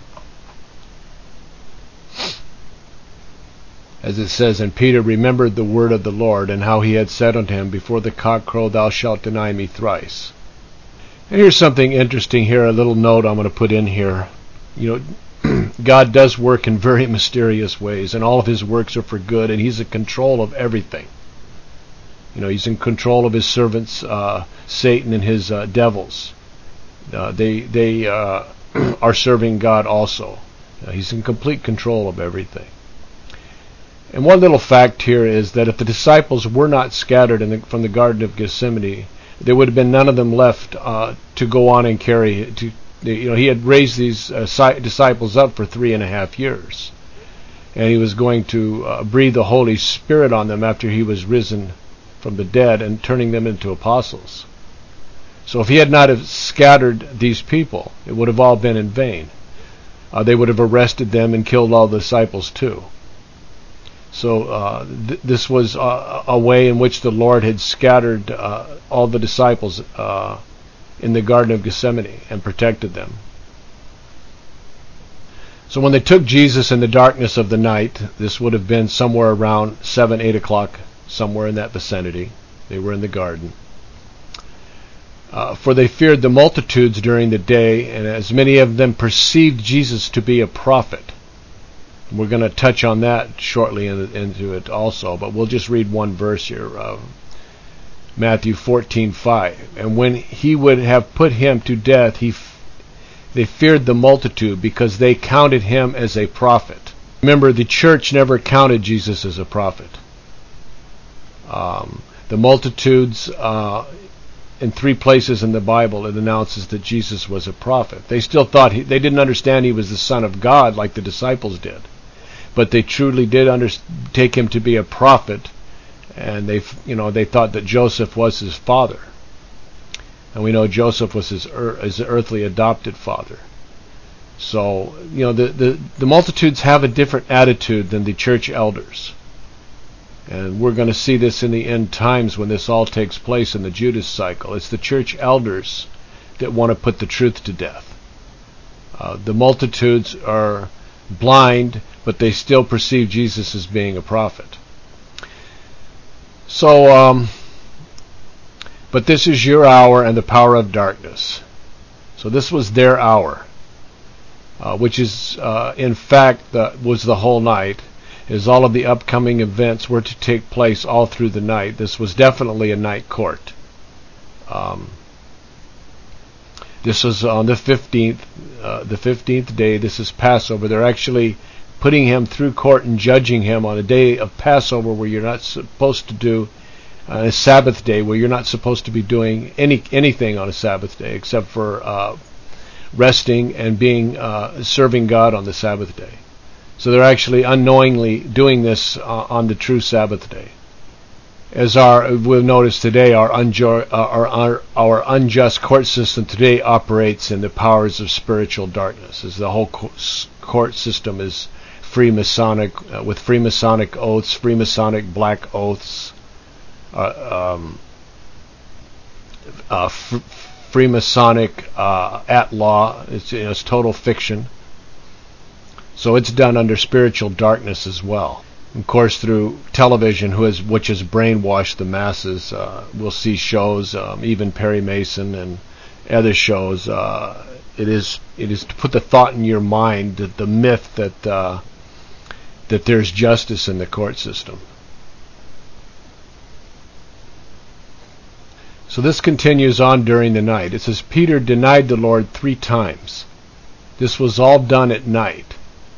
As it says, and Peter remembered the word of the Lord, and how he had said unto him, Before the cock crow thou shalt deny me thrice. And here's something interesting here, a little note I'm going to put in here. God does work in very mysterious ways, and all of his works are for good, and he's in control of everything. He's in control of his servants, Satan and his devils. They are serving God also. He's in complete control of everything. And one little fact here is that if the disciples were not scattered from the Garden of Gethsemane, there would have been none of them left to go on and carry. He had raised these disciples up for 3.5 years, and he was going to breathe the Holy Spirit on them after he was risen from the dead and turning them into apostles. So if he had not have scattered these people, it would have all been in vain. They would have arrested them and killed all the disciples too. So this was a way in which the Lord had scattered all the disciples in the Garden of Gethsemane and protected them. So when they took Jesus in the darkness of the night, this would have been somewhere around 7, 8 o'clock, somewhere in that vicinity. They were in the garden. For they feared the multitudes during the day, and as many of them perceived Jesus to be a prophet. We're going to touch on that shortly into it also, but we'll just read one verse here. Matthew 14:5. And when he would have put him to death, they feared the multitude because they counted him as a prophet. Remember, the church never counted Jesus as a prophet. The multitudes, in 3 places in the Bible, it announces that Jesus was a prophet. They still thought they didn't understand he was the Son of God like the disciples did, but they truly did take him to be a prophet. And they thought that Joseph was his father, and we know Joseph was his earthly adopted father. So the multitudes have a different attitude than the church elders, and we're going to see this in the end times when this all takes place in the Judas cycle. It's the church elders that want to put the truth to death. The multitudes are blind, but they still perceive Jesus as being a prophet. So But this is your hour and the power of darkness. So this was their hour, which is, in fact, was the whole night, as all of the upcoming events were to take place all through the night. This was definitely a night court. This was on the 15th day. This is Passover. They're actually putting him through court and judging him on a day of Passover, where you're not supposed to do a Sabbath day, where you're not supposed to be doing anything on a Sabbath day except for resting and being serving God on the Sabbath day. So they're actually unknowingly doing this on the true Sabbath day. As we'll notice today, our unjust court system today operates in the powers of spiritual darkness, as the whole court system is Freemasonic, with Freemasonic oaths, Freemasonic black oaths, Freemasonic at law. It's total fiction. So it's done under spiritual darkness as well. Of course, through television, which has brainwashed the masses. We'll see shows, even Perry Mason and other shows. It is to put the thought in your mind, that the myth that there's justice in the court system. So this continues on during the night. It says Peter denied the Lord 3 times. This was all done at night.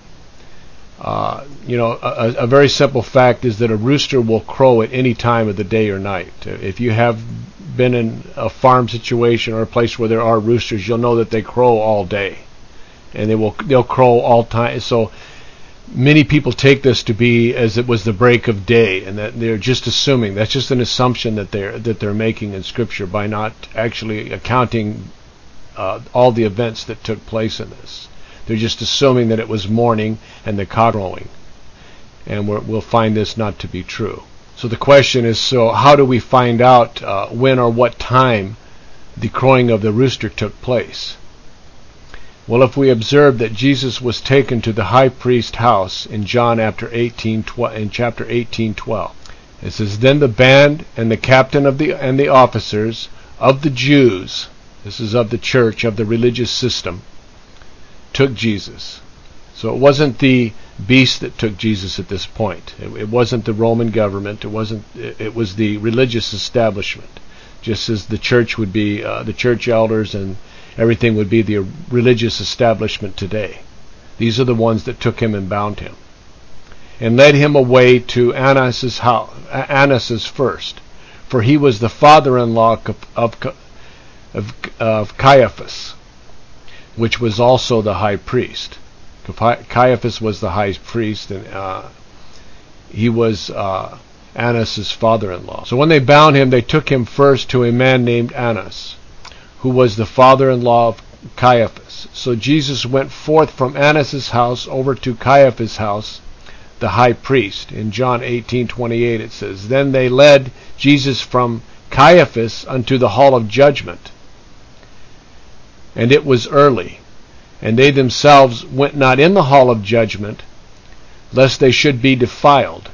A very simple fact is that a rooster will crow at any time of the day or night. If you have been in a farm situation or a place where there are roosters, you'll know that they crow all day, and they'll crow all time. So many people take this to be as it was the break of day, and that they're just assuming. That's just an assumption that they're making in Scripture by not actually accounting all the events that took place in this. They're just assuming that it was morning and the cock crowing, and we'll find this not to be true. So the question is, so how do we find out when or what time the crowing of the rooster took place? Well, if we observe that Jesus was taken to the high priest's house in John chapter 18:12, it says, "Then the band and the captain and the officers of the Jews," this is of the church, of the religious system, "took Jesus." So it wasn't the beast that took Jesus at this point. It wasn't the Roman government. It was the religious establishment. Just as the church would be, the church elders and everything would be the religious establishment today. These are the ones that took him and bound him, and led him away to Annas's house. Annas's first, for he was the father-in-law of Caiaphas, which was also the high priest. Caiaphas was the high priest, and he was Annas's father-in-law. So when they bound him, they took him first to a man named Annas, who was the father-in-law of Caiaphas. So Jesus went forth from Annas's house over to Caiaphas' house, the high priest. In John 18:28 it says, "Then they led Jesus from Caiaphas unto the hall of judgment. And it was early, and they themselves went not in the hall of judgment, lest they should be defiled,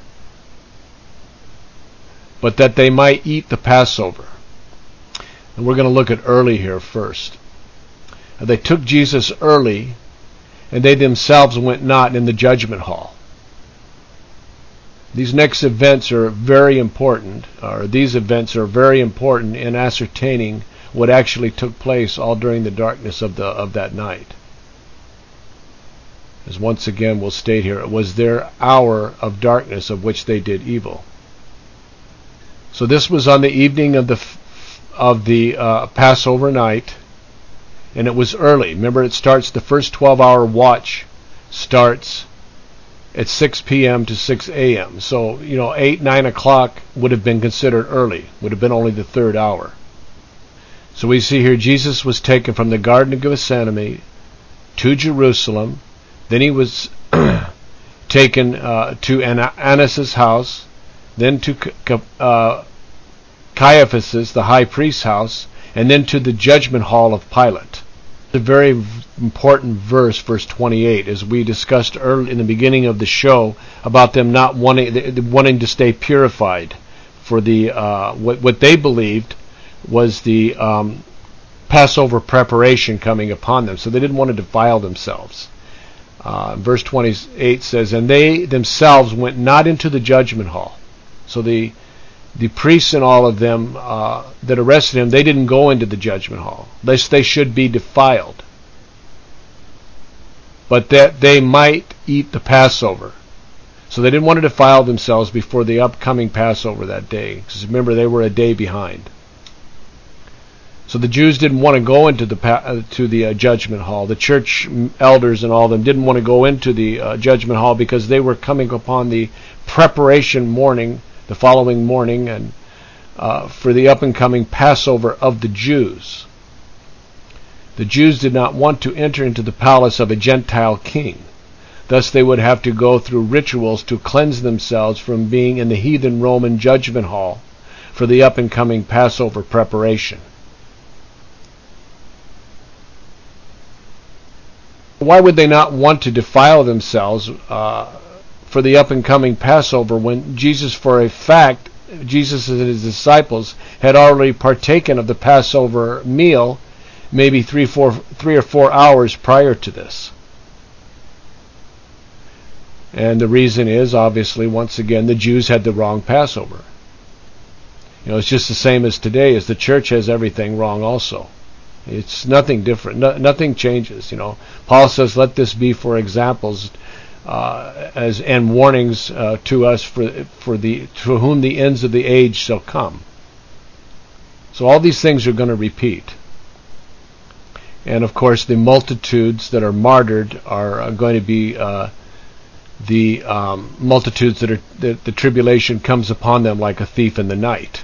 but that they might eat the Passover." And we're going to look at early here first. They took Jesus early, and they themselves went not in the judgment hall. These next events are very important, or these events are very important in ascertaining what actually took place all during the darkness of that night. As once again we'll state here, it was their hour of darkness of which they did evil. So this was on the evening of the Passover night, and it was early. Remember, it starts, the first 12-hour watch starts at 6 p.m. to 6 a.m. So 8, 9 o'clock would have been considered early. Would have been only the third hour. So we see here Jesus was taken from the Garden of Gethsemane to Jerusalem. Then he was taken to Annas' house, then to Caiaphas', the high priest's house, and then to the judgment hall of Pilate. A very important verse 28, as we discussed early in the beginning of the show about them not wanting to stay purified for the what they believed was the Passover preparation coming upon them, so they didn't want to defile themselves. Verse 28 says, "And they themselves went not into the judgment hall." So the priests and all of them that arrested him, they didn't go into the judgment hall, lest they should be defiled, but that they might eat the Passover. So they didn't want to defile themselves before the upcoming Passover that day, because remember, they were a day behind. So the Jews didn't want to go into the judgment hall. The church elders and all of them didn't want to go into the judgment hall, because they were coming upon the preparation morning, the following morning, and for the up and coming Passover of the Jews. The Jews did not want to enter into the palace of a Gentile king. Thus they would have to go through rituals to cleanse themselves from being in the heathen Roman judgment hall for the up and coming Passover preparation. Why would they not want to defile themselves for the up and coming Passover, when Jesus, for a fact, Jesus and his disciples had already partaken of the Passover meal maybe 3 or 4 hours prior to this? And the reason is, obviously, once again, the Jews had the wrong Passover. It's just the same as today, as the church has everything wrong also. It's nothing different. Nothing changes. Paul says, "Let this be for examples and warnings to us for whom the ends of the age shall come." So all these things are going to repeat. And of course, the multitudes that are martyred are going to be the multitudes that the tribulation comes upon them like a thief in the night.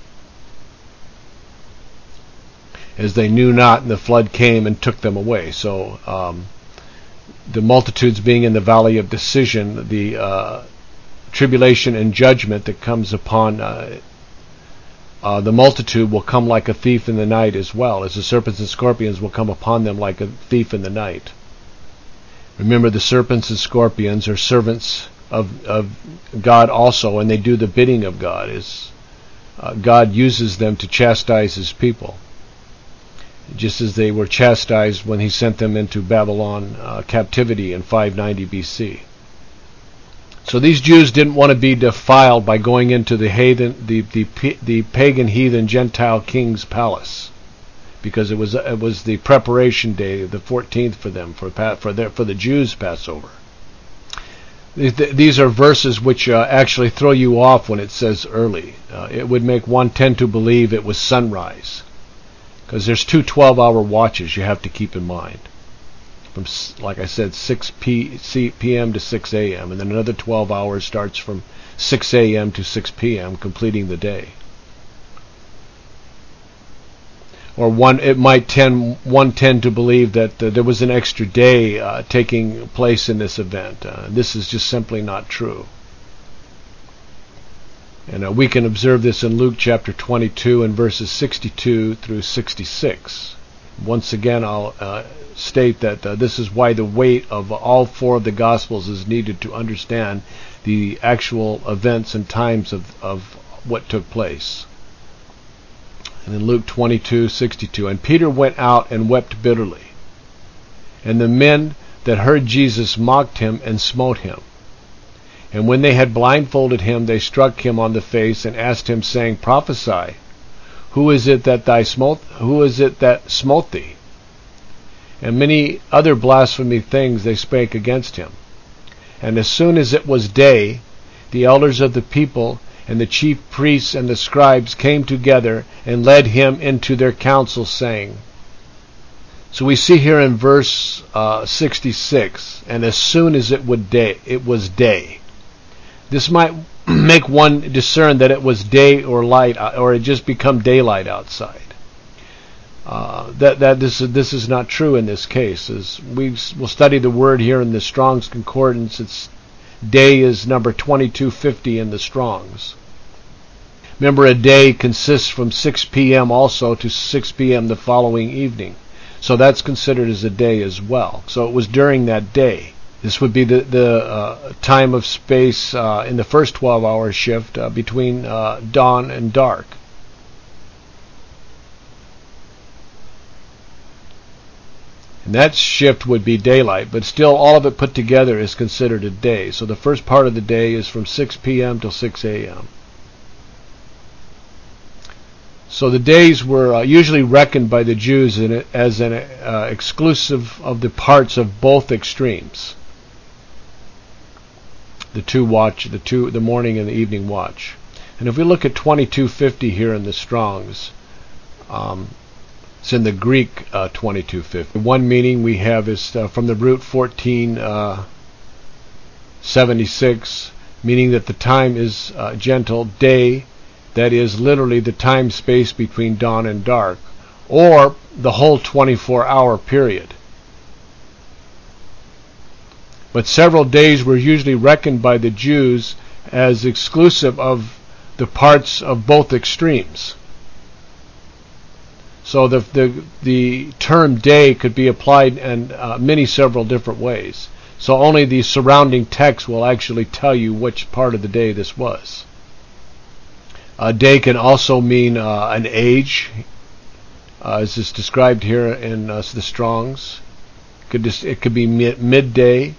As they knew not, and the flood came and took them away. So the multitudes being in the valley of decision, the tribulation and judgment that comes upon the multitude will come like a thief in the night as well, as the serpents and scorpions will come upon them like a thief in the night. Remember, the serpents and scorpions are servants of God also, and they do the bidding of God. God uses them to chastise his people, just as they were chastised when he sent them into Babylon captivity in 590 BC. So these Jews didn't want to be defiled by going into the pagan heathen Gentile king's palace, because it was the preparation day, the 14th for them, for the Jews' Passover. These are verses which actually throw you off when it says early. It would make one tend to believe it was sunrise, because there's 2 12-hour watches you have to keep in mind. From, like I said, 6 p.m. to 6 a.m., and then another 12 hours starts from 6 a.m. to 6 p.m., completing the day. Or one tend to believe that there was an extra day taking place in this event. This is just simply not true. And we can observe this in Luke chapter 22 and verses 62 through 66. Once again, I'll state that this is why the weight of all 4 of the Gospels is needed to understand the actual events and times of what took place. And in Luke 22:62, "And Peter went out and wept bitterly. And the men that heard Jesus mocked him and smote him. And when they had blindfolded him, they struck him on the face and asked him, saying, Prophesy, who is it that smote thee? And many other blasphemy things they spake against him. And as soon as it was day, the elders of the people and the chief priests and the scribes came together and led him into their council, saying." So we see here in verse 66, "And as soon as it was day." This might make one discern that it was day or light, or it just become daylight outside. This is not true in this case. As we'll study the word here in the Strong's Concordance, its day is number 2250 in the Strong's. Remember, a day consists from 6 p.m. also to 6 p.m. the following evening. So that's considered as a day as well. So it was during that day. This would be the time of space in the first 12-hour shift between dawn and dark. And that shift would be daylight, but still all of it put together is considered a day. So the first part of the day is from 6 p.m. till 6 a.m. So the days were usually reckoned by the Jews as an exclusive of the parts of both extremes. The morning and the evening watch. And if we look at 2250 here in the Strong's, it's in the Greek 2250. One meaning we have is from the root 1476, meaning that the time is gentle, day, that is literally the time space between dawn and dark, or the whole 24-hour period. But several days were usually reckoned by the Jews as exclusive of the parts of both extremes. So the term day could be applied in several different ways. So only the surrounding text will actually tell you which part of the day this was. A day can also mean an age, as is described here in the Strong's. It could be midday.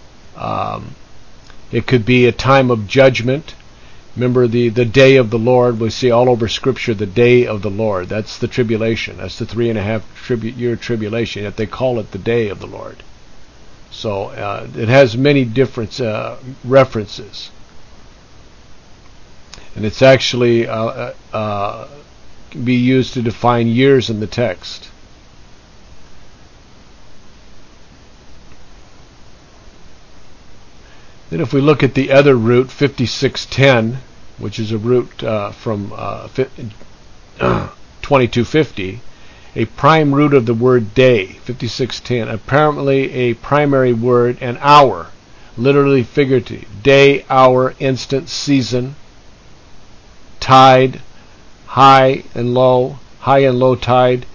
It could be a time of judgment. Remember the day of the Lord. We see all over Scripture the day of the Lord. That's the tribulation. That's the 3.5 year tribulation. Yet they call it the day of the Lord. So it has many different references. And it's actually be used to define years in the text. Then if we look at the other root, 5610, which is a root from 2250, a prime root of the word day, 5610, apparently a primary word, and hour, literally figurative, day, hour, instant, season, tide, high and low tide.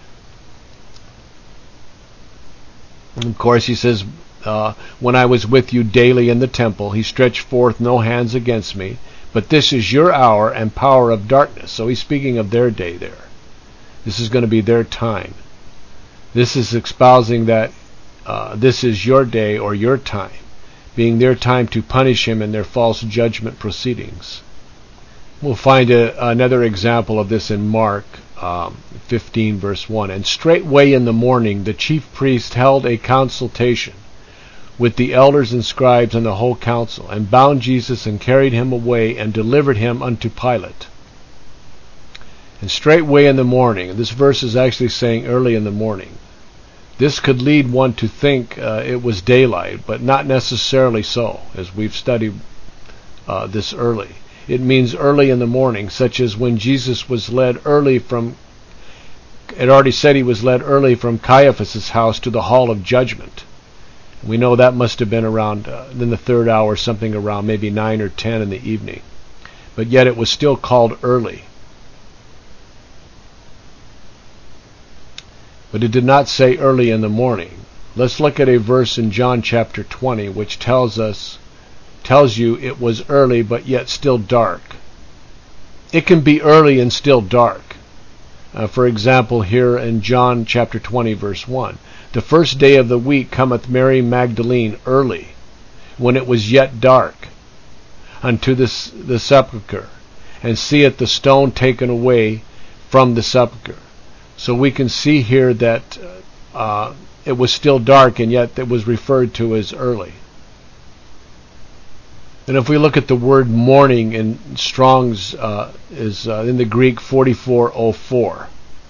And of course he says, when I was with you daily in the temple, he stretched forth no hands against me, but this is your hour and power of darkness. So he's speaking of their day there. This is going to be their time. This is espousing that this is your day or your time, being their time to punish him in their false judgment proceedings. We'll find another example of this in Mark 15, verse 1. And straightway in the morning the chief priest held a consultation with the elders and scribes and the whole council, and bound Jesus and carried him away and delivered him unto Pilate. And straightway in the morning, and this verse is actually saying early in the morning. This could lead one to think it was daylight, but not necessarily so, as we've studied this early. It means early in the morning, such as when Jesus was led early from, it already said he was led early from Caiaphas' house to the hall of judgment. We know that must have been around in the third hour, something around maybe 9 or 10 in the evening. But yet it was still called early. But it did not say early in the morning. Let's look at a verse in John chapter 20, which tells you it was early but yet still dark. It can be early and still dark. For example, here in John chapter 20, verse 1. The first day of the week cometh Mary Magdalene early, when it was yet dark, unto the sepulchre, and seeth the stone taken away from the sepulchre. So we can see here that it was still dark, and yet it was referred to as early. And if we look at the word morning in Strong's, is in the Greek 4404.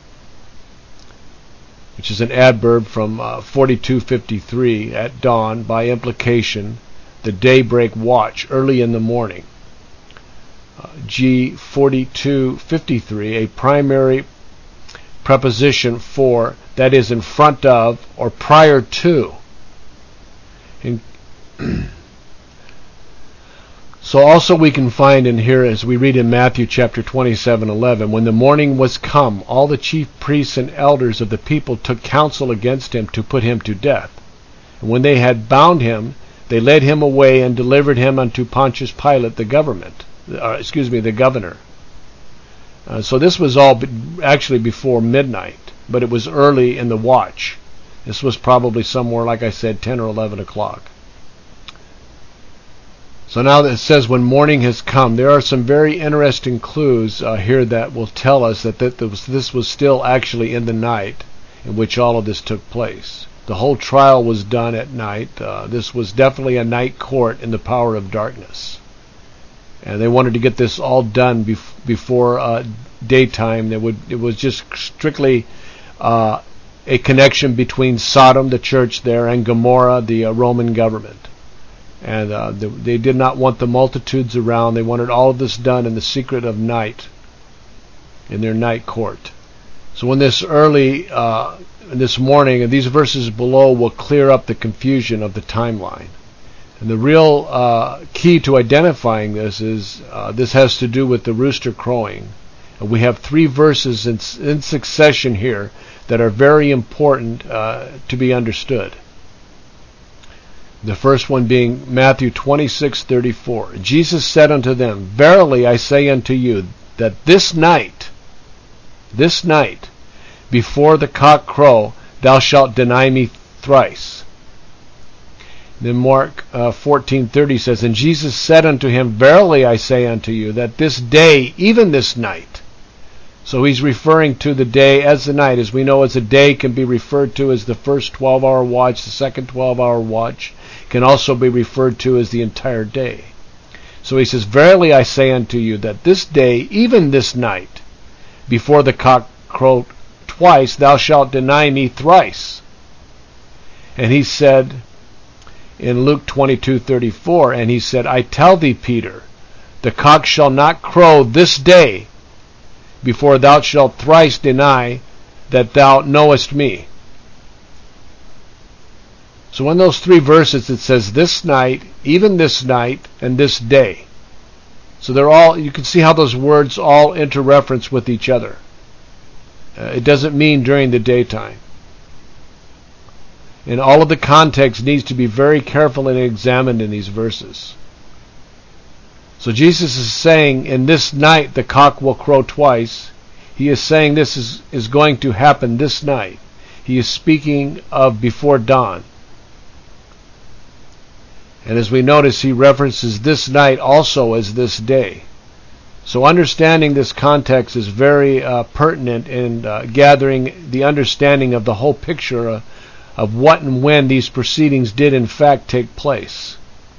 Which is an adverb from 4253, at dawn, by implication, the daybreak watch, early in the morning. G 4253, a primary preposition for, that is in front of or prior to. So also we can find in here, as we read in Matthew chapter 27:11, when the morning was come, all the chief priests and elders of the people took counsel against him to put him to death. And when they had bound him, they led him away and delivered him unto Pontius Pilate, the governor. So this was all actually before midnight, but it was early in the watch. This was probably somewhere, like I said, 10 or 11 o'clock. So now that it says when morning has come, there are some very interesting clues here that will tell us that this was still actually in the night in which all of this took place. The whole trial was done at night. This was definitely a night court in the power of darkness. And they wanted to get this all done before daytime. It was just strictly a connection between Sodom, the church there, and Gomorrah, the Roman government. And they did not want the multitudes around. They wanted all of this done in the secret of night, in their night court. So when this this morning, and these verses below will clear up the confusion of the timeline. And the real key to identifying this is this has to do with the rooster crowing. And we have 3 verses in succession here that are very important to be understood. The first one being Matthew 26:34. Jesus said unto them, Verily I say unto you, that this night, before the cock crow, thou shalt deny me thrice. Then Mark 14:30 says, And Jesus said unto him, Verily I say unto you, that this day, even this night. So he's referring to the day as the night. As we know, as a day can be referred to as the first 12-hour watch, the second 12-hour watch. Can also be referred to as the entire day. So he says, Verily I say unto you, that this day, even this night, before the cock crow twice, thou shalt deny me thrice. And he said in Luke 22:34, and he said, I tell thee, Peter, the cock shall not crow this day before thou shalt thrice deny that thou knowest me. So in those 3 verses it says this night, even this night, and this day. So they're all, you can see how those words all interreference with each other. It doesn't mean during the daytime. And all of the context needs to be very carefully examined in these verses. So Jesus is saying, in this night the cock will crow twice. He is saying this is going to happen this night. He is speaking of before dawn. And as we notice, he references this night also as this day. So understanding this context is very pertinent in gathering the understanding of the whole picture of what and when these proceedings did in fact take place.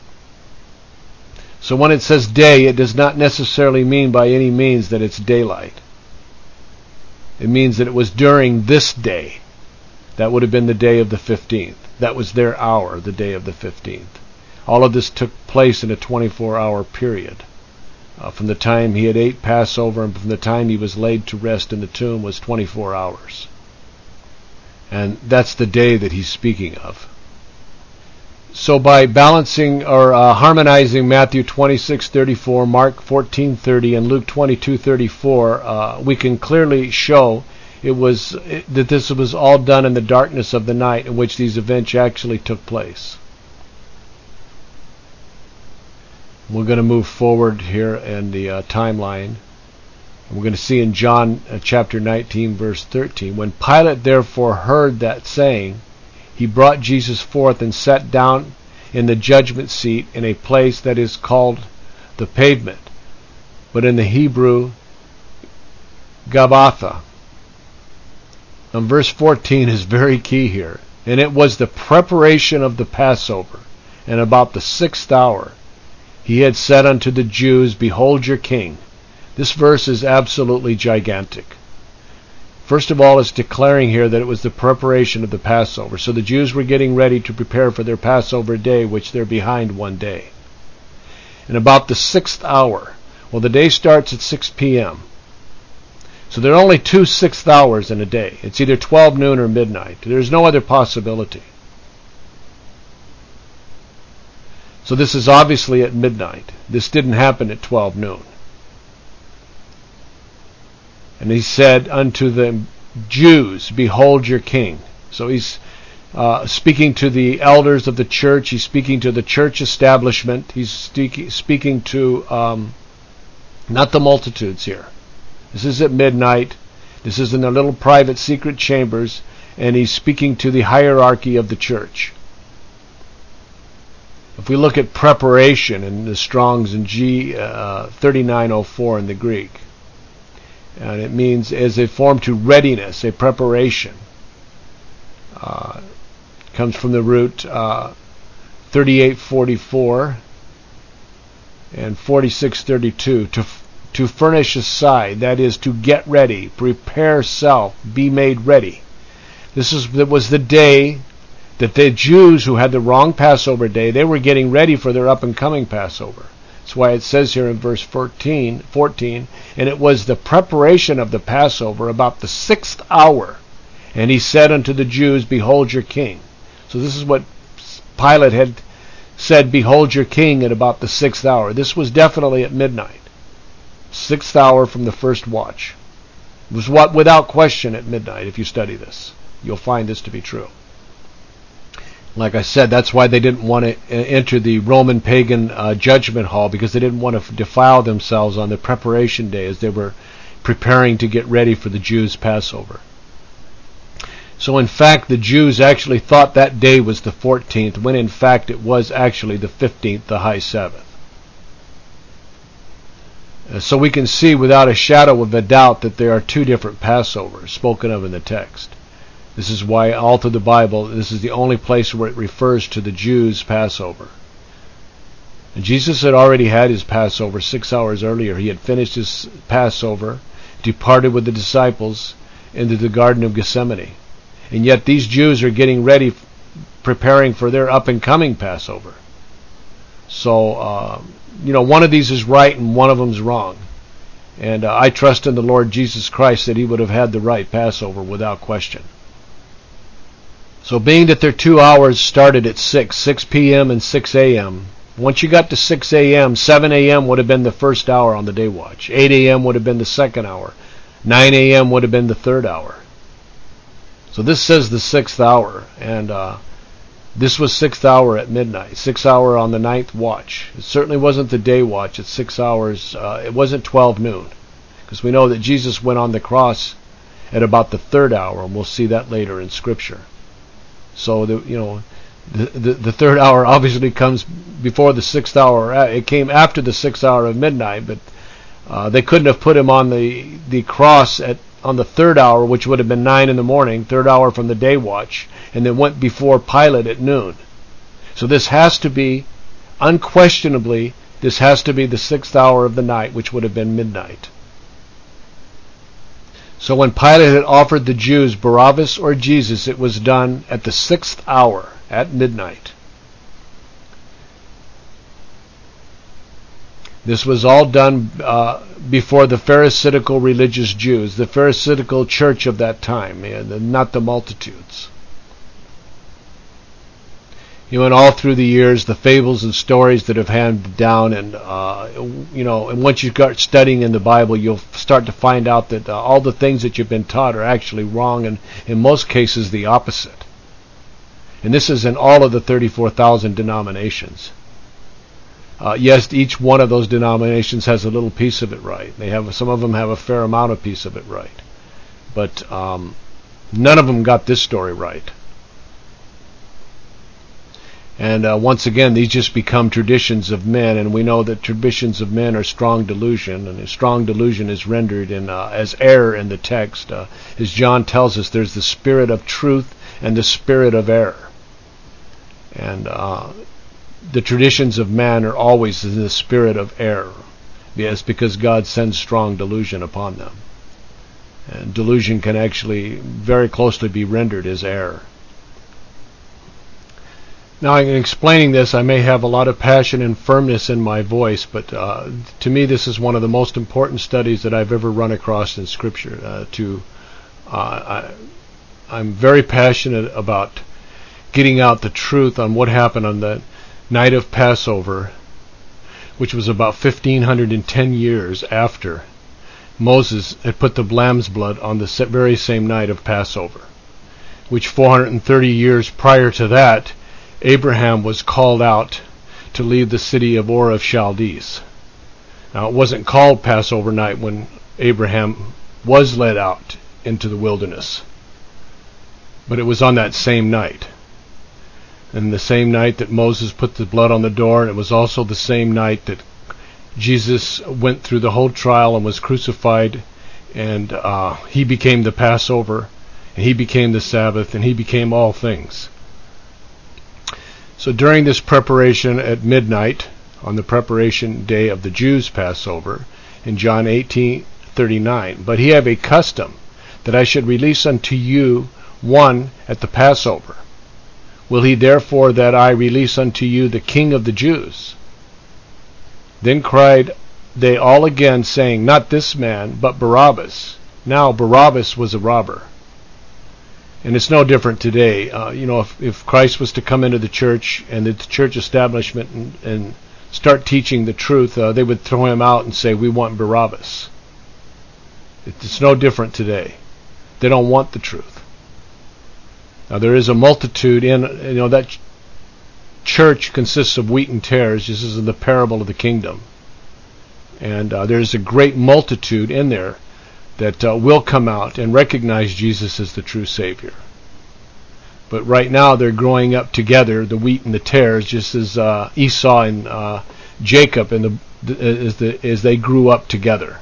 So when it says day, it does not necessarily mean by any means that it's daylight. It means that it was during this day. That would have been the day of the 15th. That was their hour, the day of the 15th. All of this took place in a 24-hour period. From the time he had ate Passover and from the time he was laid to rest in the tomb was 24 hours. And that's the day that he's speaking of. So by balancing or harmonizing Matthew 26:34, Mark 14:30, and Luke 22:34, we can clearly show that this was all done in the darkness of the night in which these events actually took place. We're going to move forward here in the timeline. And we're going to see in John chapter 19, verse 13. When Pilate therefore heard that saying, he brought Jesus forth and sat down in the judgment seat in a place that is called the Pavement, but in the Hebrew, Gabbatha. And verse 14 is very key here. And it was the preparation of the Passover, and about the 6th hour. He had said unto the Jews, Behold your king. This verse is absolutely gigantic. First of all, it's declaring here that it was the preparation of the Passover. So the Jews were getting ready to prepare for their Passover day, which they're behind one day. And about the 6th hour. Well, the day starts at 6 p.m. So there are only 2 6th hours in a day. It's either 12 noon or midnight. There's no other possibility. So this is obviously at midnight. This didn't happen at 12 noon. And he said unto the Jews, Behold your king. So he's speaking to the elders of the church. He's speaking to the church establishment. He's speaking to not the multitudes here. This is at midnight. This is in their little private secret chambers. and he's speaking to the hierarchy of the church. If we look at preparation in the Strong's and G 3904 in the Greek, and it means as a form to readiness, a preparation. Comes from the root 3844 and 4632. To furnish aside, that is to get ready, prepare self, be made ready. That was the day that the Jews who had the wrong Passover day, they were getting ready for their up-and-coming Passover. That's why it says here in verse 14, and it was the preparation of the Passover about the 6th hour. And he said unto the Jews, behold your king. So this is what Pilate had said, behold your king at about the 6th hour. This was definitely at midnight. 6th hour from the first watch. It was without question at midnight. If you study this, you'll find this to be true. Like I said, that's why they didn't want to enter the Roman pagan judgment hall, because they didn't want to defile themselves on the preparation day as they were preparing to get ready for the Jews' Passover. So in fact, the Jews actually thought that day was the 14th, when in fact it was actually the 15th, the high Sabbath. So we can see without a shadow of a doubt that there are two different Passovers spoken of in the text. This is why all through the Bible, this is the only place where it refers to the Jews' Passover. And Jesus had already had his Passover 6 hours earlier. He had finished his Passover, departed with the disciples into the Garden of Gethsemane. And yet these Jews are getting ready, preparing for their up-and-coming Passover. So, one of these is right and one of them is wrong. And I trust in the Lord Jesus Christ that he would have had the right Passover without question. So being that their 2 hours started at 6 p.m. and 6 a.m., once you got to 6 a.m., 7 a.m. would have been the first hour on the day watch. 8 a.m. would have been the second hour. 9 a.m. would have been the third hour. So this says the 6th hour, and this was 6th hour at midnight, 6th hour on the 9th watch. It certainly wasn't the day watch at 6 hours. It wasn't 12 noon, because we know that Jesus went on the cross at about the 3rd hour, and we'll see that later in Scripture. So the 3rd hour obviously comes before the 6th hour. It came after the 6th hour of midnight, but they couldn't have put him on the cross on the 3rd hour, which would have been 9 in the morning, 3rd hour from the day watch, and then went before Pilate at noon. So this has to be, unquestionably, this has to be the 6th hour of the night, which would have been midnight. So when Pilate had offered the Jews Barabbas or Jesus, it was done at the 6th hour, at midnight. This was all done before the Pharisaical religious Jews, the Pharisaical church of that time, and not the multitudes. And all through the years, the fables and stories that have handed down, and once you start studying in the Bible, you'll start to find out that all the things that you've been taught are actually wrong, and in most cases the opposite. And this is in all of the 34,000 denominations. Yes, each one of those denominations has a little piece of it right. Some of them have a fair amount of piece of it right, but none of them got this story right. And once again, these just become traditions of men, and we know that traditions of men are strong delusion, and a strong delusion is rendered as error in the text. As John tells us, there's the spirit of truth and the spirit of error. And the traditions of man are always in the spirit of error. Yes, because God sends strong delusion upon them. And delusion can actually very closely be rendered as error. Now, in explaining this, I may have a lot of passion and firmness in my voice, but to me this is one of the most important studies that I've ever run across in Scripture. I'm very passionate about getting out the truth on what happened on the night of Passover, which was about 1,510 years after Moses had put the lamb's blood on the very same night of Passover, which 430 years prior to that, Abraham was called out to leave the city of Ur of Chaldees. Now, it wasn't called Passover night when Abraham was led out into the wilderness. But it was on that same night. And the same night that Moses put the blood on the door, and it was also the same night that Jesus went through the whole trial and was crucified, and he became the Passover, and he became the Sabbath, and he became all things. So during this preparation at midnight, on the preparation day of the Jews' Passover, in John 18:39, but he have a custom that I should release unto you one at the Passover. Will he therefore that I release unto you the King of the Jews? Then cried they all again, saying, Not this man, but Barabbas. Now Barabbas was a robber. And it's no different today. If Christ was to come into the church and the church establishment and start teaching the truth, they would throw him out and say, we want Barabbas. It's no different today. They don't want the truth. Now there is a multitude that church consists of wheat and tares. This is in the parable of the kingdom. And there's a great multitude in there that will come out and recognize Jesus as the true Savior. But right now they're growing up together, the wheat and the tares, just as Esau and Jacob as they grew up together.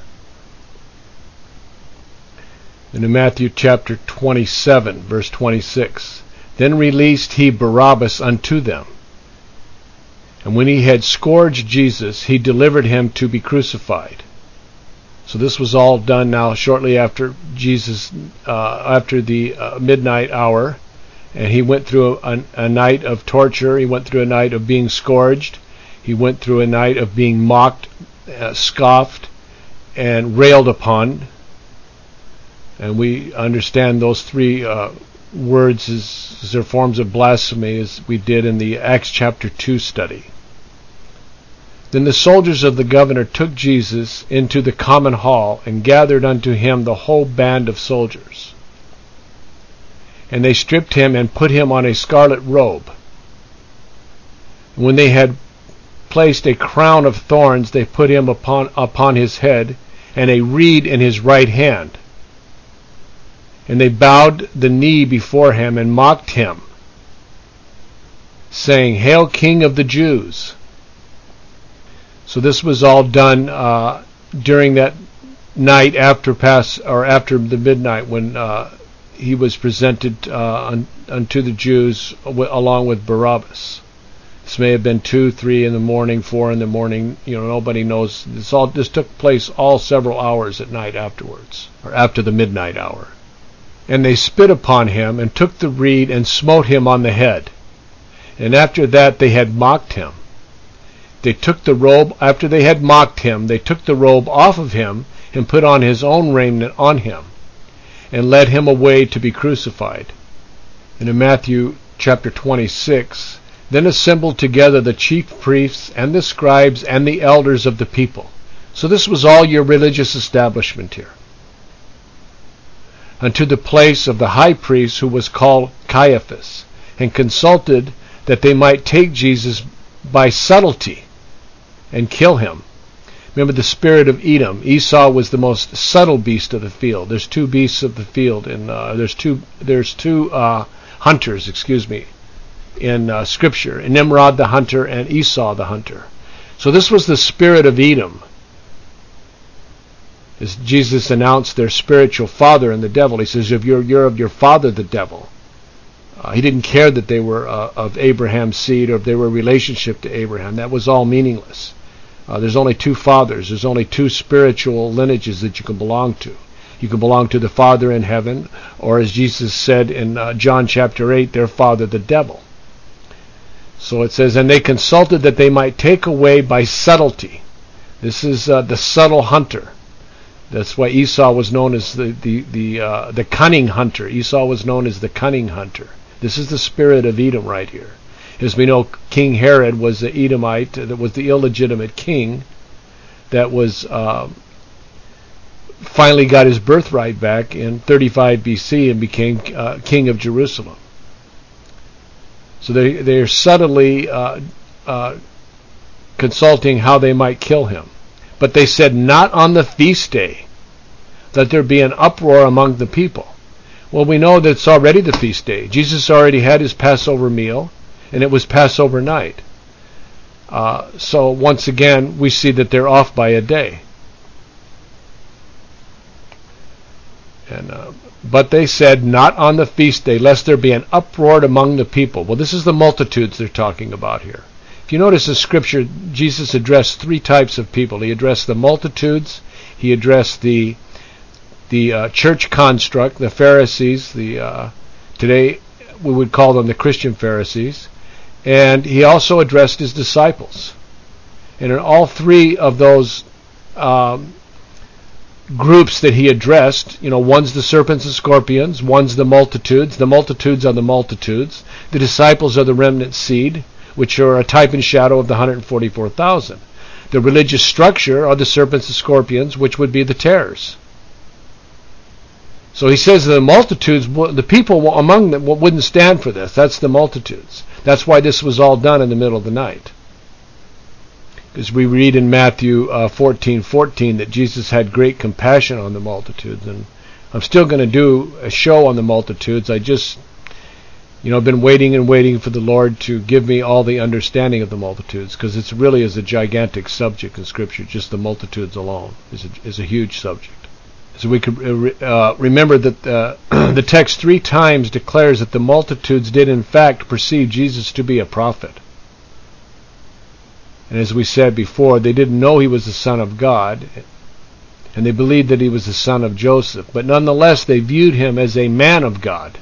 And in Matthew chapter 27, verse 26, Then released he Barabbas unto them. And when he had scourged Jesus, he delivered him to be crucified. So this was all done now shortly after Jesus, after the midnight hour. And he went through a night of torture. He went through a night of being scourged. He went through a night of being mocked, scoffed, and railed upon. And we understand those three words as their forms of blasphemy, as we did in the Acts chapter 2 study. Then the soldiers of the governor took Jesus into the common hall and gathered unto him the whole band of soldiers. And they stripped him and put him on a scarlet robe. And when they had placed a crown of thorns, they put him upon his head, and a reed in his right hand. And they bowed the knee before him and mocked him, saying, Hail, King of the Jews! So this was all done during that night after the midnight, when he was presented unto the Jews along with Barabbas. This may have been 2, 3 in the morning, 4 in the morning. Nobody knows. This took place all several hours at night afterwards, or after the midnight hour. And they spit upon him and took the reed and smote him on the head. And after that they had mocked him. They took the robe, after they had mocked him, they took the robe off of him and put on his own raiment on him, and led him away to be crucified. And in Matthew chapter 26, Then assembled together the chief priests and the scribes and the elders of the people. So this was all your religious establishment here. Unto the place of the high priest, who was called Caiaphas, and consulted that they might take Jesus by subtlety and kill him. Remember the spirit of Edom. Esau was the most subtle beast of the field. There's two beasts of the field, and there's two hunters, in Scripture: Nimrod the hunter and Esau the hunter. So this was the spirit of Edom, as Jesus announced their spiritual father and the devil. He says, you're of your father the devil. He didn't care that they were of Abraham's seed, or if they were a relationship to Abraham. That was all meaningless. There's only two fathers. There's only two spiritual lineages that you can belong to. You can belong to the Father in heaven, or as Jesus said in John chapter 8, their father the devil. So it says, and they consulted that they might take away by subtlety. This is the subtle hunter. That's why Esau was known as the cunning hunter. Esau was known as the cunning hunter. This is the spirit of Edom right here. As we know, King Herod was the Edomite, that was the illegitimate king, that was finally got his birthright back in 35 BC and became king of Jerusalem. So they are subtly consulting how they might kill him. But they said, not on the feast day, that there be an uproar among the people. Well, we know that it's already the feast day. Jesus already had his Passover meal, and it was Passover night. So once again, we see that they're off by a day. But they said, not on the feast day, lest there be an uproar among the people. Well, this is the multitudes they're talking about here. If you notice in Scripture, Jesus addressed three types of people. He addressed the multitudes, he addressed the church construct, the Pharisees, today we would call them the Christian Pharisees, and he also addressed his disciples. And in all three of those groups that he addressed, one's the serpents and scorpions, one's the multitudes are the multitudes, the disciples are the remnant seed, which are a type and shadow of the 144,000. The religious structure are the serpents and scorpions, which would be the tares. So he says the multitudes, the people among them wouldn't stand for this. That's the multitudes. That's why this was all done in the middle of the night. Because we read in Matthew 14:14 that Jesus had great compassion on the multitudes. And I'm still going to do a show on the multitudes. I just, I've been waiting and waiting for the Lord to give me all the understanding of the multitudes, because it really is a gigantic subject in Scripture. Just the multitudes alone is a huge subject. So we could remember that the text 3 times declares that the multitudes did in fact perceive Jesus to be a prophet. And as we said before, they didn't know he was the Son of God, and they believed that he was the son of Joseph. But nonetheless, they viewed him as a man of God.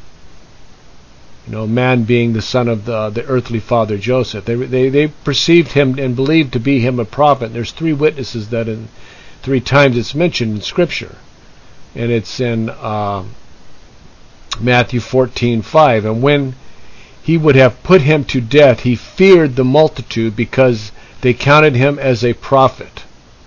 Man being the son of the earthly father Joseph. They perceived him and believed to be him a prophet. And there's 3 witnesses that in 3 times it's mentioned in Scripture. And it's in Matthew 14:5. And when he would have put him to death, he feared the multitude because they counted him as a prophet.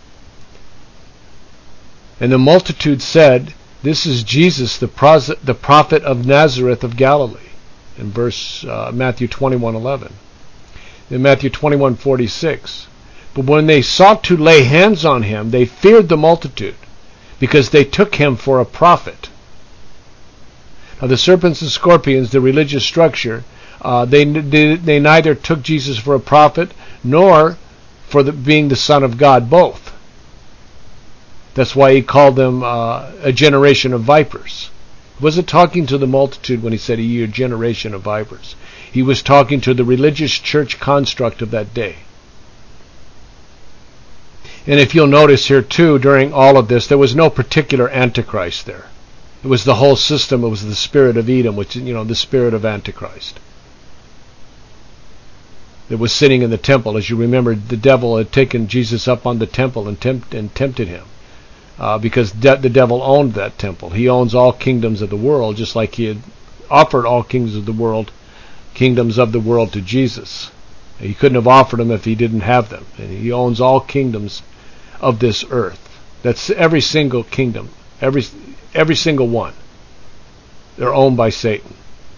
And the multitude said, "This is Jesus, the prophet of Nazareth of Galilee." In Matthew 21:11. In Matthew 21:46. But when they sought to lay hands on him, they feared the multitude, because they took him for a prophet. Now the serpents and scorpions, the religious structure, they neither took Jesus for a prophet nor for being the Son of God, both. That's why he called them a generation of vipers. He wasn't talking to the multitude when he said, "Ye a generation of vipers." He was talking to the religious church construct of that day. And if you'll notice here too, during all of this, there was no particular Antichrist there. It was the whole system. It was the spirit of Edom, which is, the spirit of Antichrist. That was sitting in the temple. As you remember, the devil had taken Jesus up on the temple and tempted him. Because the devil owned that temple. He owns all kingdoms of the world, just like he had offered all kingdoms of the world to Jesus. He couldn't have offered them if he didn't have them. And he owns all kingdoms of this earth. That's every single kingdom, every single one. They're owned by Satan.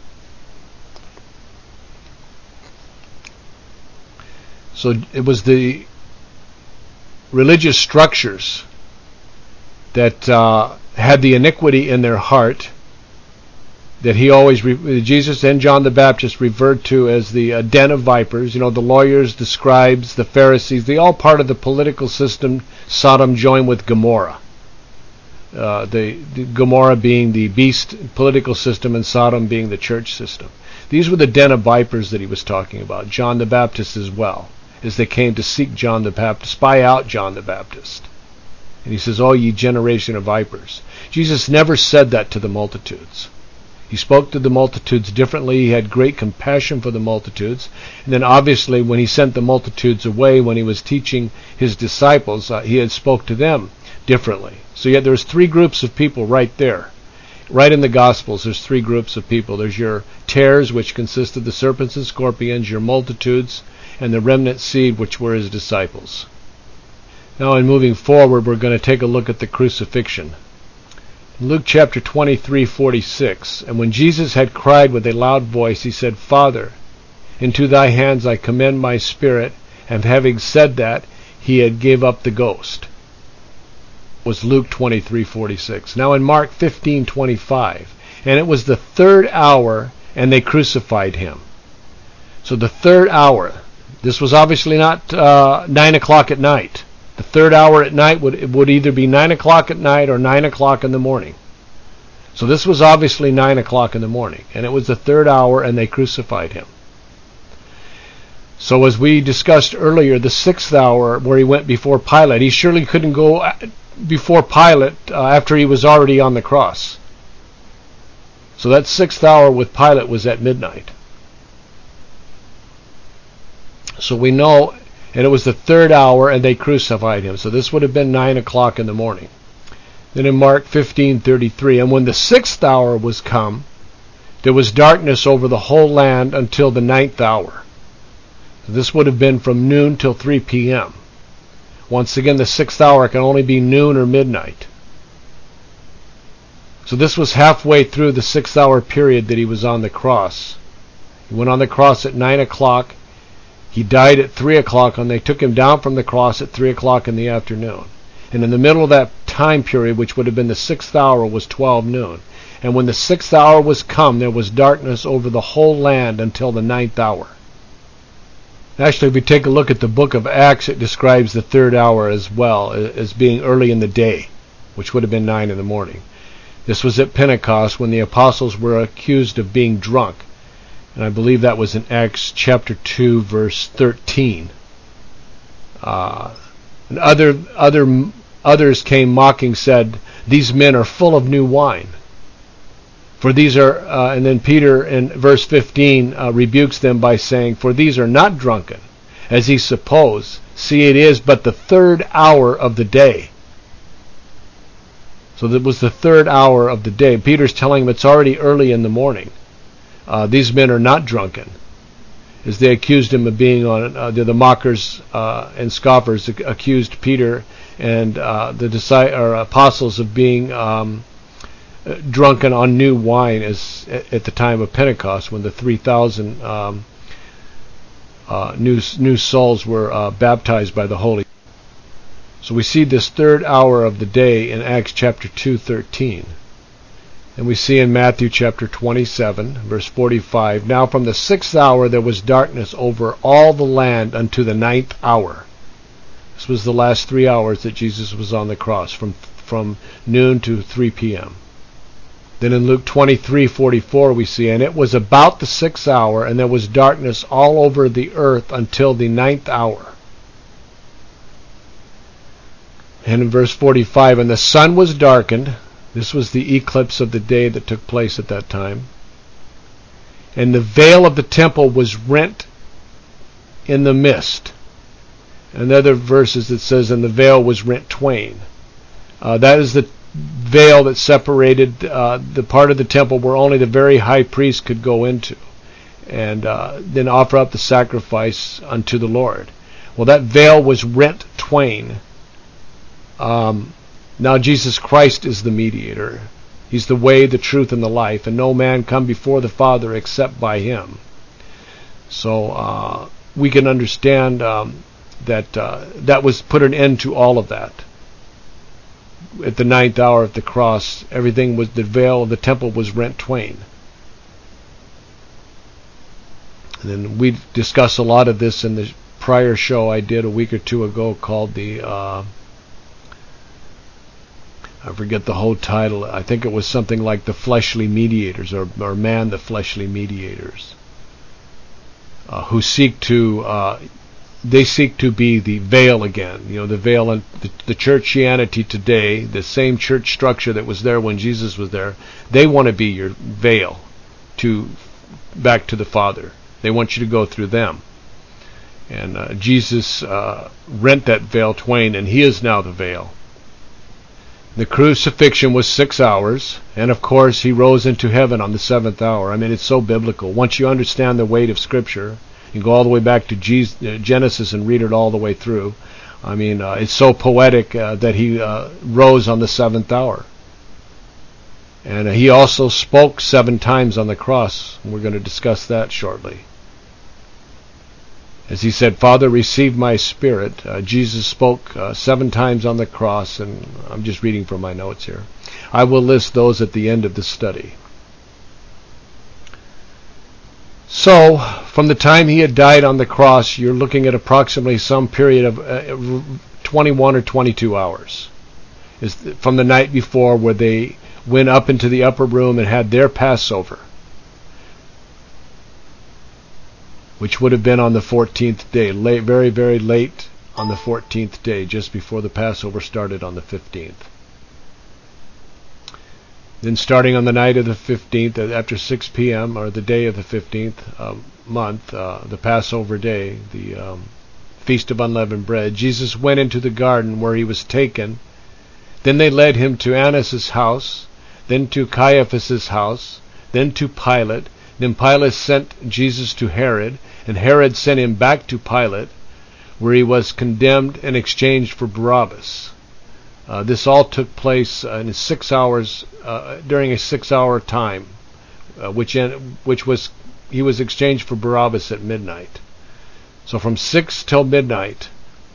So it was the religious structures that had the iniquity in their heart that Jesus and John the Baptist referred to as the den of vipers. The lawyers, the scribes, the Pharisees, they all part of the political system. Sodom joined with Gomorrah. The Gomorrah being the beast political system and Sodom being the church system. These were the den of vipers that he was talking about. John the Baptist as well, as they came to seek John the Baptist, spy out John the Baptist. And he says, "Oh, ye generation of vipers." Jesus never said that to the multitudes. He spoke to the multitudes differently. He had great compassion for the multitudes. And then obviously when he sent the multitudes away, when he was teaching his disciples, he had spoke to them differently. So yet there's 3 groups of people right there. Right in the Gospels, there's 3 groups of people. There's your tares, which consist of the serpents and scorpions, your multitudes, and the remnant seed, which were his disciples. Now in moving forward, we're going to take a look at the crucifixion. Luke chapter 23:46. And when Jesus had cried with a loud voice, he said, "Father, into thy hands I commend my spirit." And having said that, he had gave up the ghost. Was Luke 23:46. Now in Mark 15:25. And it was the third hour, and they crucified him. So the third hour. This was obviously not 9 o'clock at night. The third hour at night would either be 9 o'clock at night or 9 o'clock in the morning. So this was obviously 9 o'clock in the morning. And it was the third hour, and they crucified him. So as we discussed earlier, the 6th hour where he went before Pilate, he surely couldn't go before Pilate after he was already on the cross. So that 6th hour with Pilate was at midnight. So we know, and it was the third hour, and they crucified him. So this would have been 9 o'clock in the morning. Then in Mark 15:33, and when the 6th hour was come, there was darkness over the whole land until the 9th hour. So this would have been from noon till 3 p.m. Once again, the 6th hour can only be noon or midnight. So this was halfway through the 6th hour period that he was on the cross. He went on the cross at 9 o'clock. He died at 3 o'clock, and they took him down from the cross at 3 o'clock in the afternoon. And in the middle of that time period, which would have been the 6th hour, was 12 noon. And when the 6th hour was come, there was darkness over the whole land until the 9th hour. Actually, if we take a look at the book of Acts, it describes the third hour as well, as being early in the day, which would have been 9 in the morning. This was at Pentecost when the apostles were accused of being drunk. And I believe that was in Acts chapter 2, verse 13. And others came mocking, said, "These men are full of new wine." For these are, and then Peter in verse 15 rebukes them by saying, "For these are not drunken, as ye suppose. See, it is but the third hour of the day." So that was the third hour of the day. Peter's telling them it's already early in the morning. These men are not drunken, as they accused him of being on. The mockers and scoffers accused Peter and the apostles of being drunken on new wine, as at the time of Pentecost, when the 3,000 new souls were baptized by the Holy. So we see this third hour of the day in Acts chapter 2:13. And we see in Matthew chapter 27, verse 45, "Now from the 6th hour there was darkness over all the land unto the 9th hour." This was the last 3 hours that Jesus was on the cross, from noon to 3 p.m. Then in Luke 23:44 we see, "And it was about the 6th hour, and there was darkness all over the earth until the 9th hour." And in verse 45, "And the sun was darkened." This was the eclipse of the day that took place at that time. "And the veil of the temple was rent in the midst." And other verses it says, "And the veil was rent twain." That is the veil that separated the part of the temple where only the very high priest could go into and then offer up the sacrifice unto the Lord. Well, that veil was rent twain. Now Jesus Christ is the mediator. He's the way, the truth, and the life, and no man come before the Father except by him. So we can understand that was put an end to all of that. At the 9th hour at the cross, everything was, the veil of the temple was rent twain. And then we discussed a lot of this in the prior show I did a week or two ago called the I forget the whole title. I think it was something like the fleshly mediators, or man the fleshly mediators, who seek to they seek to be the veil again. You know, the veil in the churchianity today, the same church structure that was there when Jesus was there. They want to be your veil to back to the Father. They want you to go through them. And Jesus rent that veil twain, and he is now the veil. The crucifixion was 6 hours, and of course he rose into heaven on the 7th hour. I mean, it's so biblical. Once you understand the weight of Scripture, you go all the way back to Genesis and read it all the way through. I mean, it's so poetic that he rose on the 7th hour. And he also spoke 7 times on the cross. We're going to discuss that shortly. As he said, "Father, receive my spirit." Jesus spoke 7 times on the cross, and I'm just reading from my notes here. I will list those at the end of the study. So, from the time he had died on the cross, you're looking at approximately some period of 21 or 22 hours. Is from the night before, where they went up into the upper room and had their Passover, which would have been on the 14th day, late, very, very late on the 14th day, just before the Passover started on the 15th. Then starting on the night of the 15th, after 6 p.m., or the day of the 15th month, the Passover day, the Feast of Unleavened Bread, Jesus went into the garden where he was taken. Then they led him to Annas' house, then to Caiaphas' house, then to Pilate. Then Pilate sent Jesus to Herod, and Herod sent him back to Pilate, where he was condemned and exchanged for Barabbas. This all took place in 6 hours, during a 6-hour time, which was he was exchanged for Barabbas at midnight. So from 6 till midnight,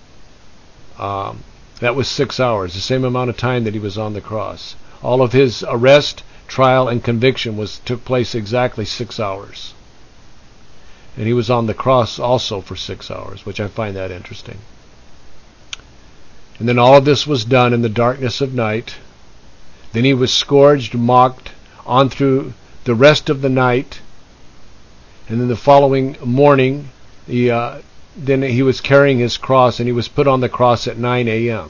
that was 6 hours, the same amount of time that he was on the cross. All of his arrest, trial, and conviction took place exactly 6 hours. And he was on the cross also for 6 hours, which I find that interesting. And then all of this was done in the darkness of night. Then he was scourged, mocked, on through the rest of the night. And then the following morning, then he was carrying his cross, and he was put on the cross at 9 a.m.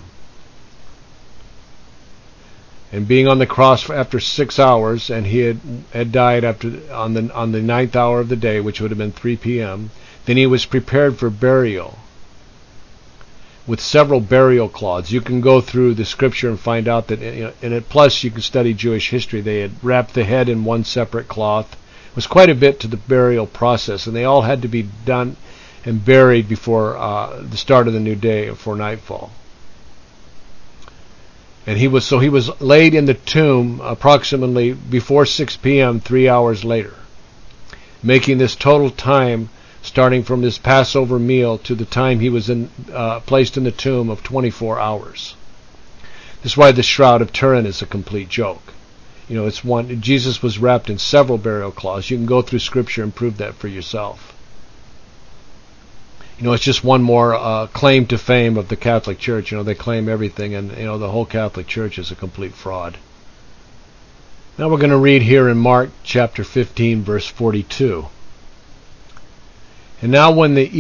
And being on the cross after 6 hours, and he had died on the ninth hour of the day, which would have been 3 p.m., then he was prepared for burial with several burial cloths. You can go through the scripture and find out that, and plus you can study Jewish history. They had wrapped the head in one separate cloth. It was quite a bit to the burial process, and they all had to be done and buried before the start of the new day, or for nightfall. And he was laid in the tomb approximately before 6 p.m., 3 hours later, making this total time, starting from his Passover meal to the time he was placed in the tomb, of 24 hours. This is why the Shroud of Turin is a complete joke. It's one. Jesus was wrapped in several burial cloths. You can go through Scripture and prove that for yourself. It's just one more claim to fame of the Catholic Church. They claim everything, and the whole Catholic Church is a complete fraud. Now we're going to read here in Mark chapter 15, verse 42. And now when the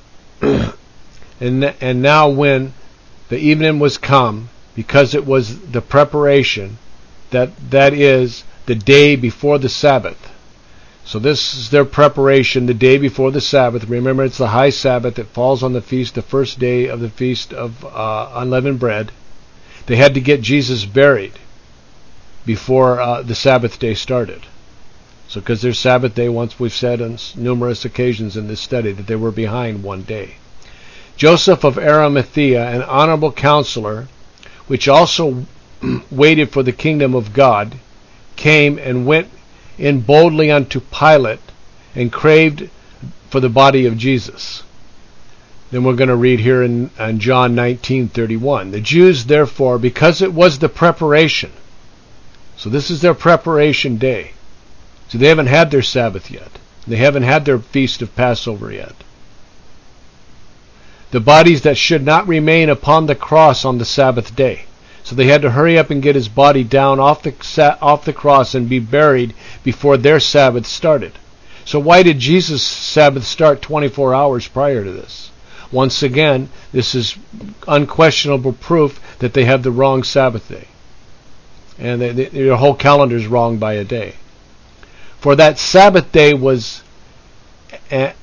evening was come, because it was the preparation, that is the day before the Sabbath. So this is their preparation, the day before the Sabbath. Remember, it's the high Sabbath that falls on the feast, the first day of the Feast of Unleavened Bread. They had to get Jesus buried before the Sabbath day started. So because their Sabbath day, once we've said on numerous occasions in this study, that they were behind one day. Joseph of Arimathea, an honorable counselor, which also waited for the kingdom of God, came and went in boldly unto Pilate, and craved for the body of Jesus. Then we're going to read here in John 19:31. The Jews, therefore, because it was the preparation, so this is their preparation day. So they haven't had their Sabbath yet. They haven't had their feast of Passover yet. The bodies that should not remain upon the cross on the Sabbath day. So they had to hurry up and get his body down off the cross and be buried before their Sabbath started. So why did Jesus' Sabbath start 24 hours prior to this? Once again, this is unquestionable proof that they have the wrong Sabbath day. And their whole calendar is wrong by a day. For that Sabbath day was a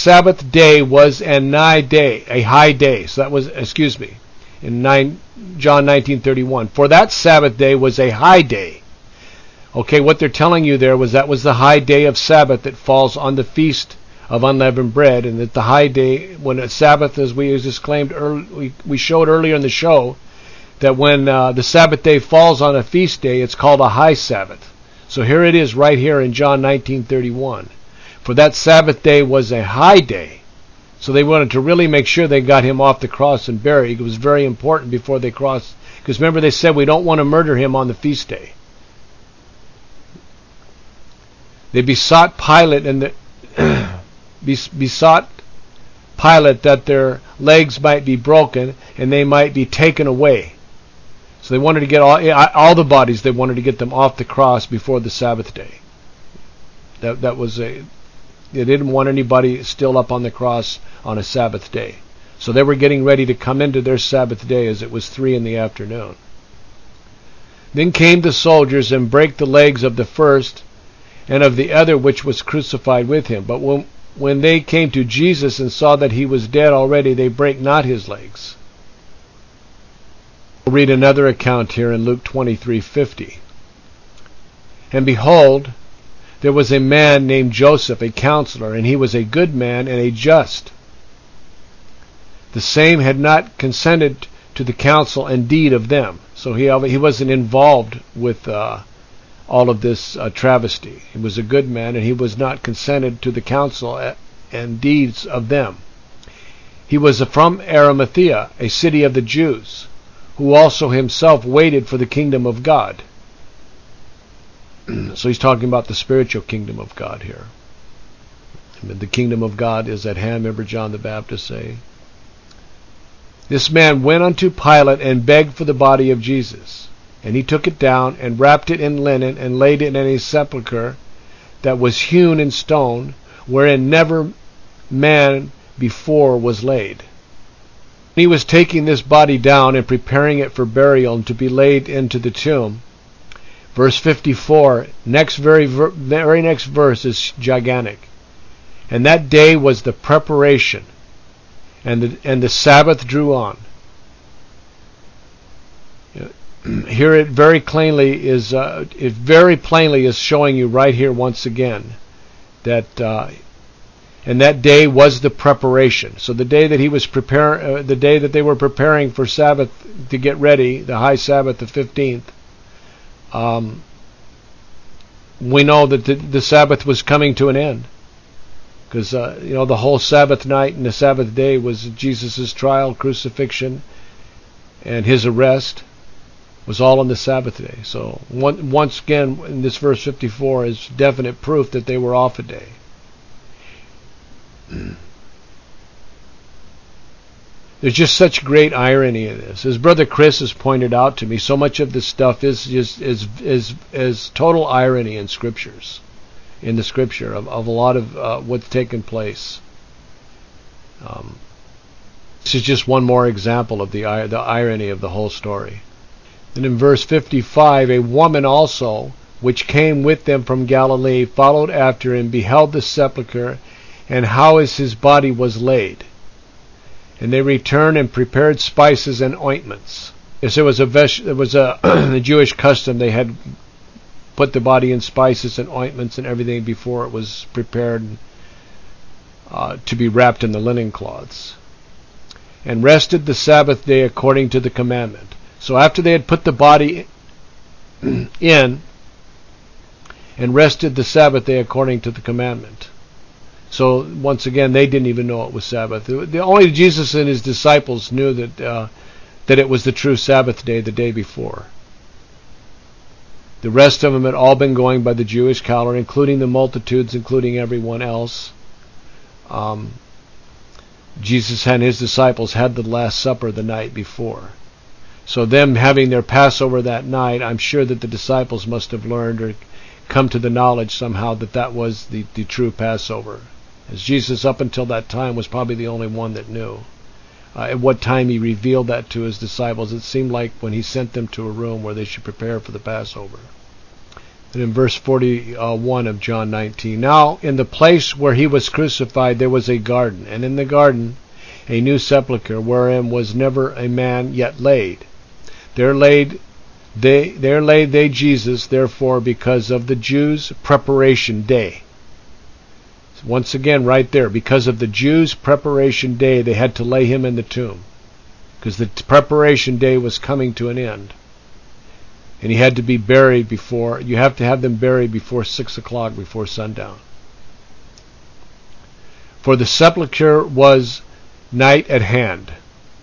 nigh day, a high day. So that was, in John 19:31. For that Sabbath day was a high day. Okay, what they're telling you there was that was the high day of Sabbath that falls on the Feast of Unleavened Bread, and that the high day, when a Sabbath, as we just claimed, we showed earlier in the show, that when the Sabbath day falls on a feast day, it's called a high Sabbath. So here it is right here in John 19:31. For that Sabbath day was a high day. So they wanted to really make sure they got him off the cross and buried. It was very important before they crossed. Because remember, they said, we don't want to murder him on the feast day. They besought Pilate, and besought Pilate that their legs might be broken and they might be taken away. So they wanted to get all the bodies. They wanted to get them off the cross before the Sabbath day. That was they didn't want anybody still up on the cross on a Sabbath day. So they were getting ready to come into their Sabbath day as it was 3 p.m. Then came the soldiers and brake the legs of the first and of the other which was crucified with him. But when they came to Jesus and saw that he was dead already, they brake not his legs. We'll read another account here in Luke 23:50. And behold, there was a man named Joseph, a counselor, and he was a good man and a just. The same had not consented to the counsel and deed of them. So he wasn't involved with all of this travesty. He was a good man, and he was not consented to the counsel and deeds of them. He was from Arimathea, a city of the Jews, who also himself waited for the kingdom of God. So he's talking about the spiritual kingdom of God here. The kingdom of God is at hand, remember John the Baptist say. This man went unto Pilate and begged for the body of Jesus. And he took it down and wrapped it in linen and laid it in a sepulchre that was hewn in stone, wherein never man before was laid. He was taking this body down and preparing it for burial and to be laid into the tomb. Verse 54, very next verse is gigantic. And that day was the preparation, and the Sabbath drew on. Here it very plainly is showing you right here once again that and that day was the preparation. So the day that he was the day that they were preparing for Sabbath to get ready, the high Sabbath, the 15th. We know that the Sabbath was coming to an end, because the whole Sabbath night and the Sabbath day was Jesus' trial, crucifixion, and his arrest was all on the Sabbath day. So once again, in this verse 54 is definite proof that they were off a day. There's just such great irony in this. As Brother Chris has pointed out to me, so much of this stuff is total irony in scriptures, in the scripture of a lot of what's taken place. This is just one more example of the irony of the whole story. And in verse 55, a woman also, which came with them from Galilee, followed after and beheld the sepulchre, and how as his body was laid. And they returned and prepared spices and ointments. Yes, there was a Jewish custom. They had put the body in spices and ointments and everything before it was prepared to be wrapped in the linen cloths. And rested the Sabbath day according to the commandment. So after they had put the body in, and rested the Sabbath day according to the commandment. So once again, they didn't even know it was Sabbath. Only Jesus and his disciples knew that it was the true Sabbath day the day before. The rest of them had all been going by the Jewish calendar, including the multitudes, including everyone else. Jesus and his disciples had the Last Supper the night before. So them having their Passover that night, I'm sure that the disciples must have learned or come to the knowledge somehow that was the true Passover. As Jesus, up until that time, was probably the only one that knew. At what time he revealed that to his disciples, it seemed like when he sent them to a room where they should prepare for the Passover. And in verse 41 of John 19, now in the place where he was crucified there was a garden, and in the garden a new sepulchre, wherein was never a man yet laid. There laid they Jesus, therefore, because of the Jews' preparation day. Once again, right there, because of the Jews' preparation day, they had to lay him in the tomb, because the preparation day was coming to an end. And he had to be buried you have to have them buried before 6 o'clock, before sundown. For the sepulchre was night at hand.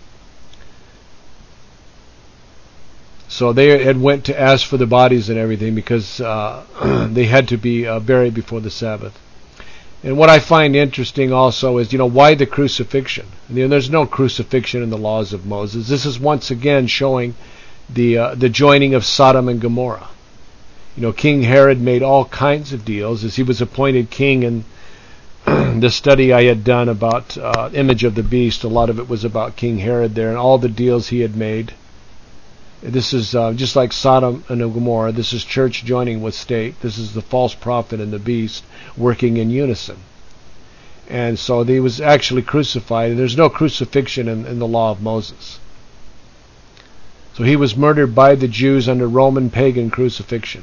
So they had went to ask for the bodies and everything, because they had to be buried before the Sabbath. And what I find interesting also is, why the crucifixion? There's no crucifixion in the laws of Moses. This is once again showing the joining of Sodom and Gomorrah. King Herod made all kinds of deals as he was appointed king, and the study I had done about image of the beast, a lot of it was about King Herod there and all the deals he had made. This is just like Sodom and Gomorrah. This is church joining with state. This is the false prophet and the beast working in unison. And so he was actually crucified. And there's no crucifixion in the law of Moses. So he was murdered by the Jews under Roman pagan crucifixion.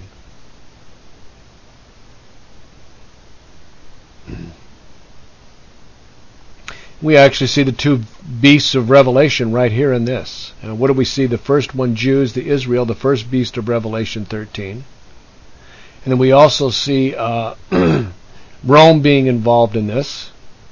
We actually see the two beasts of Revelation right here in this. And what do we see? The first one, Jews, the Israel, the first beast of Revelation 13. And then we also see Rome being involved in this.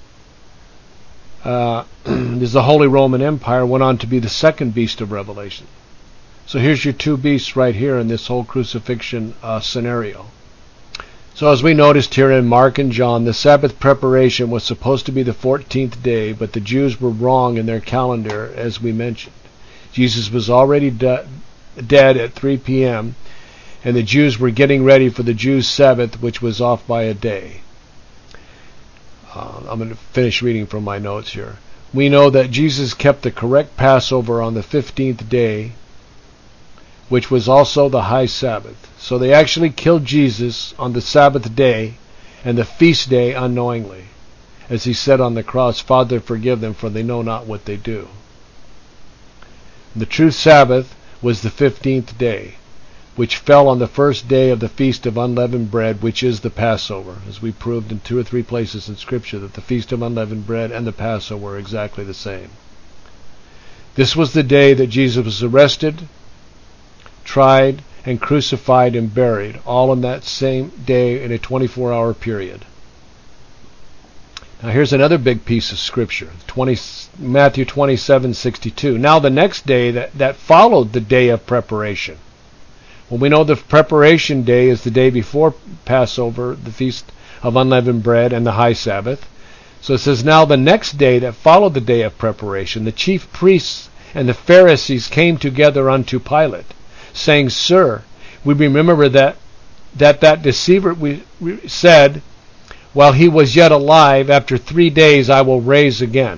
The Holy Roman Empire went on to be the second beast of Revelation. So here's your two beasts right here in this whole crucifixion scenario. So as we noticed here in Mark and John, the Sabbath preparation was supposed to be the 14th day, but the Jews were wrong in their calendar, as we mentioned. Jesus was already dead at 3 p.m., and the Jews were getting ready for the Jews' Sabbath, which was off by a day. I'm going to finish reading from my notes here. We know that Jesus kept the correct Passover on the 15th day, which was also the high Sabbath. So they actually killed Jesus on the Sabbath day and the feast day unknowingly. As he said on the cross, Father, forgive them, for they know not what they do. The true Sabbath was the 15th day, which fell on the first day of the Feast of Unleavened Bread, which is the Passover, as we proved in 2 or 3 places in Scripture that the Feast of Unleavened Bread and the Passover were exactly the same. This was the day that Jesus was arrested, tried, and crucified and buried, all on that same day in a 24-hour period. Now here's another big piece of Scripture, Matthew 27:62. Now the next day that followed the day of preparation. Well, we know the preparation day is the day before Passover, the Feast of Unleavened Bread, and the High Sabbath. So it says, now the next day that followed the day of preparation, the chief priests and the Pharisees came together unto Pilate, saying, Sir, we remember that deceiver we said, while he was yet alive, after 3 days I will rise again.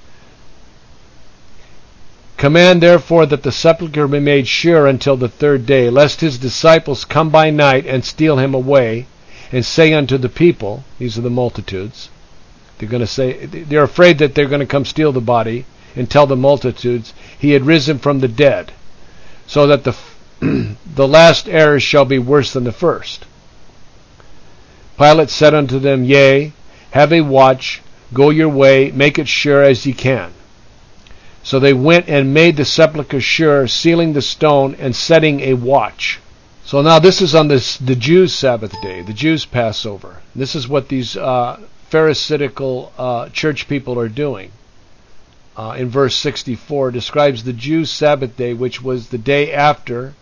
Command therefore that the sepulchre be made sure until the 3rd day, lest his disciples come by night and steal him away, and say unto the people, these are the multitudes, they're afraid that they're going to come steal the body, and tell the multitudes, he had risen from the dead, so that the last error shall be worse than the first. Pilate said unto them, Yea, have a watch, go your way, make it sure as ye can. So they went and made the sepulchre sure, sealing the stone and setting a watch. So now this is on the Jews' Sabbath day, the Jews' Passover. This is what these Pharisaical church people are doing. In verse 64, describes the Jews' Sabbath day, which was the day after.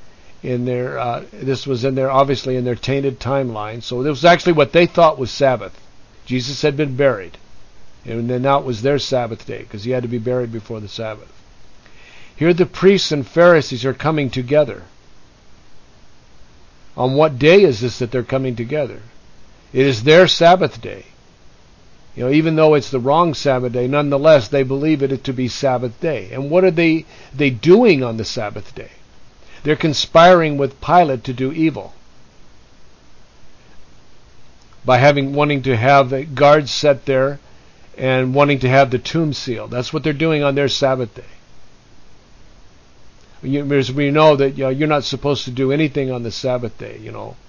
This was obviously in their tainted timeline. So it was actually what they thought was Sabbath. Jesus had been buried. And then now it was their Sabbath day, because he had to be buried before the Sabbath. Here the priests and Pharisees are coming together. On what day is this that they're coming together? It is their Sabbath day. Even though it's the wrong Sabbath day, nonetheless they believe it to be Sabbath day. And what are they doing on the Sabbath day? They're conspiring with Pilate to do evil by wanting to have guards set there and wanting to have the tomb sealed. That's what they're doing on their Sabbath day. As we know that you're not supposed to do anything on the Sabbath day,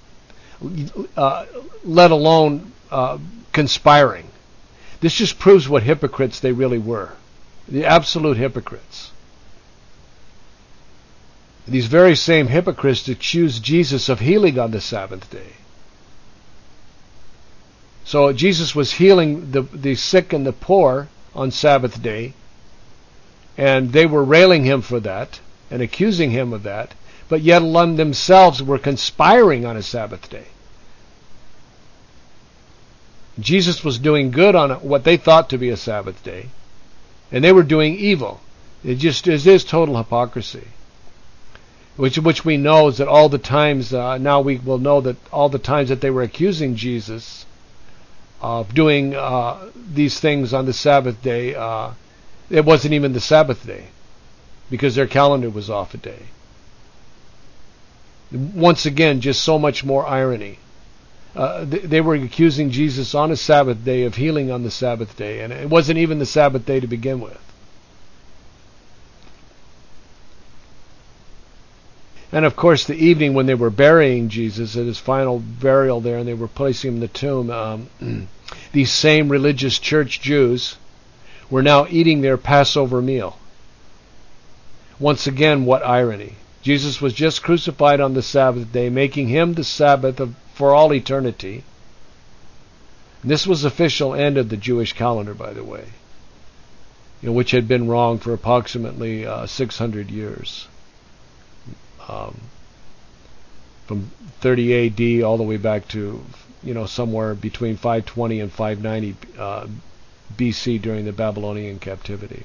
let alone conspiring. This just proves what hypocrites they really were. The absolute hypocrites. These very same hypocrites accused Jesus of healing on the Sabbath day. So Jesus was healing the sick and the poor on Sabbath day, and they were railing him for that and accusing him of that, but yet themselves were conspiring on a Sabbath day. Jesus was doing good on what they thought to be a Sabbath day, and they were doing evil. It is total hypocrisy. Which we know is that all the times, now we will know that all the times that they were accusing Jesus of doing these things on the Sabbath day, it wasn't even the Sabbath day, because their calendar was off a day. Once again, just so much more irony. They were accusing Jesus on a Sabbath day of healing on the Sabbath day, and it wasn't even the Sabbath day to begin with. And of course, the evening when they were burying Jesus at his final burial there, and they were placing him in the tomb, these same religious church Jews were now eating their Passover meal. Once again, what irony. Jesus was just crucified on the Sabbath day, making him the Sabbath for all eternity. And this was the official end of the Jewish calendar, by the way, which had been wrong for approximately 600 years. From 30 A.D. all the way back to, somewhere between 520 and 590 B.C. during the Babylonian captivity.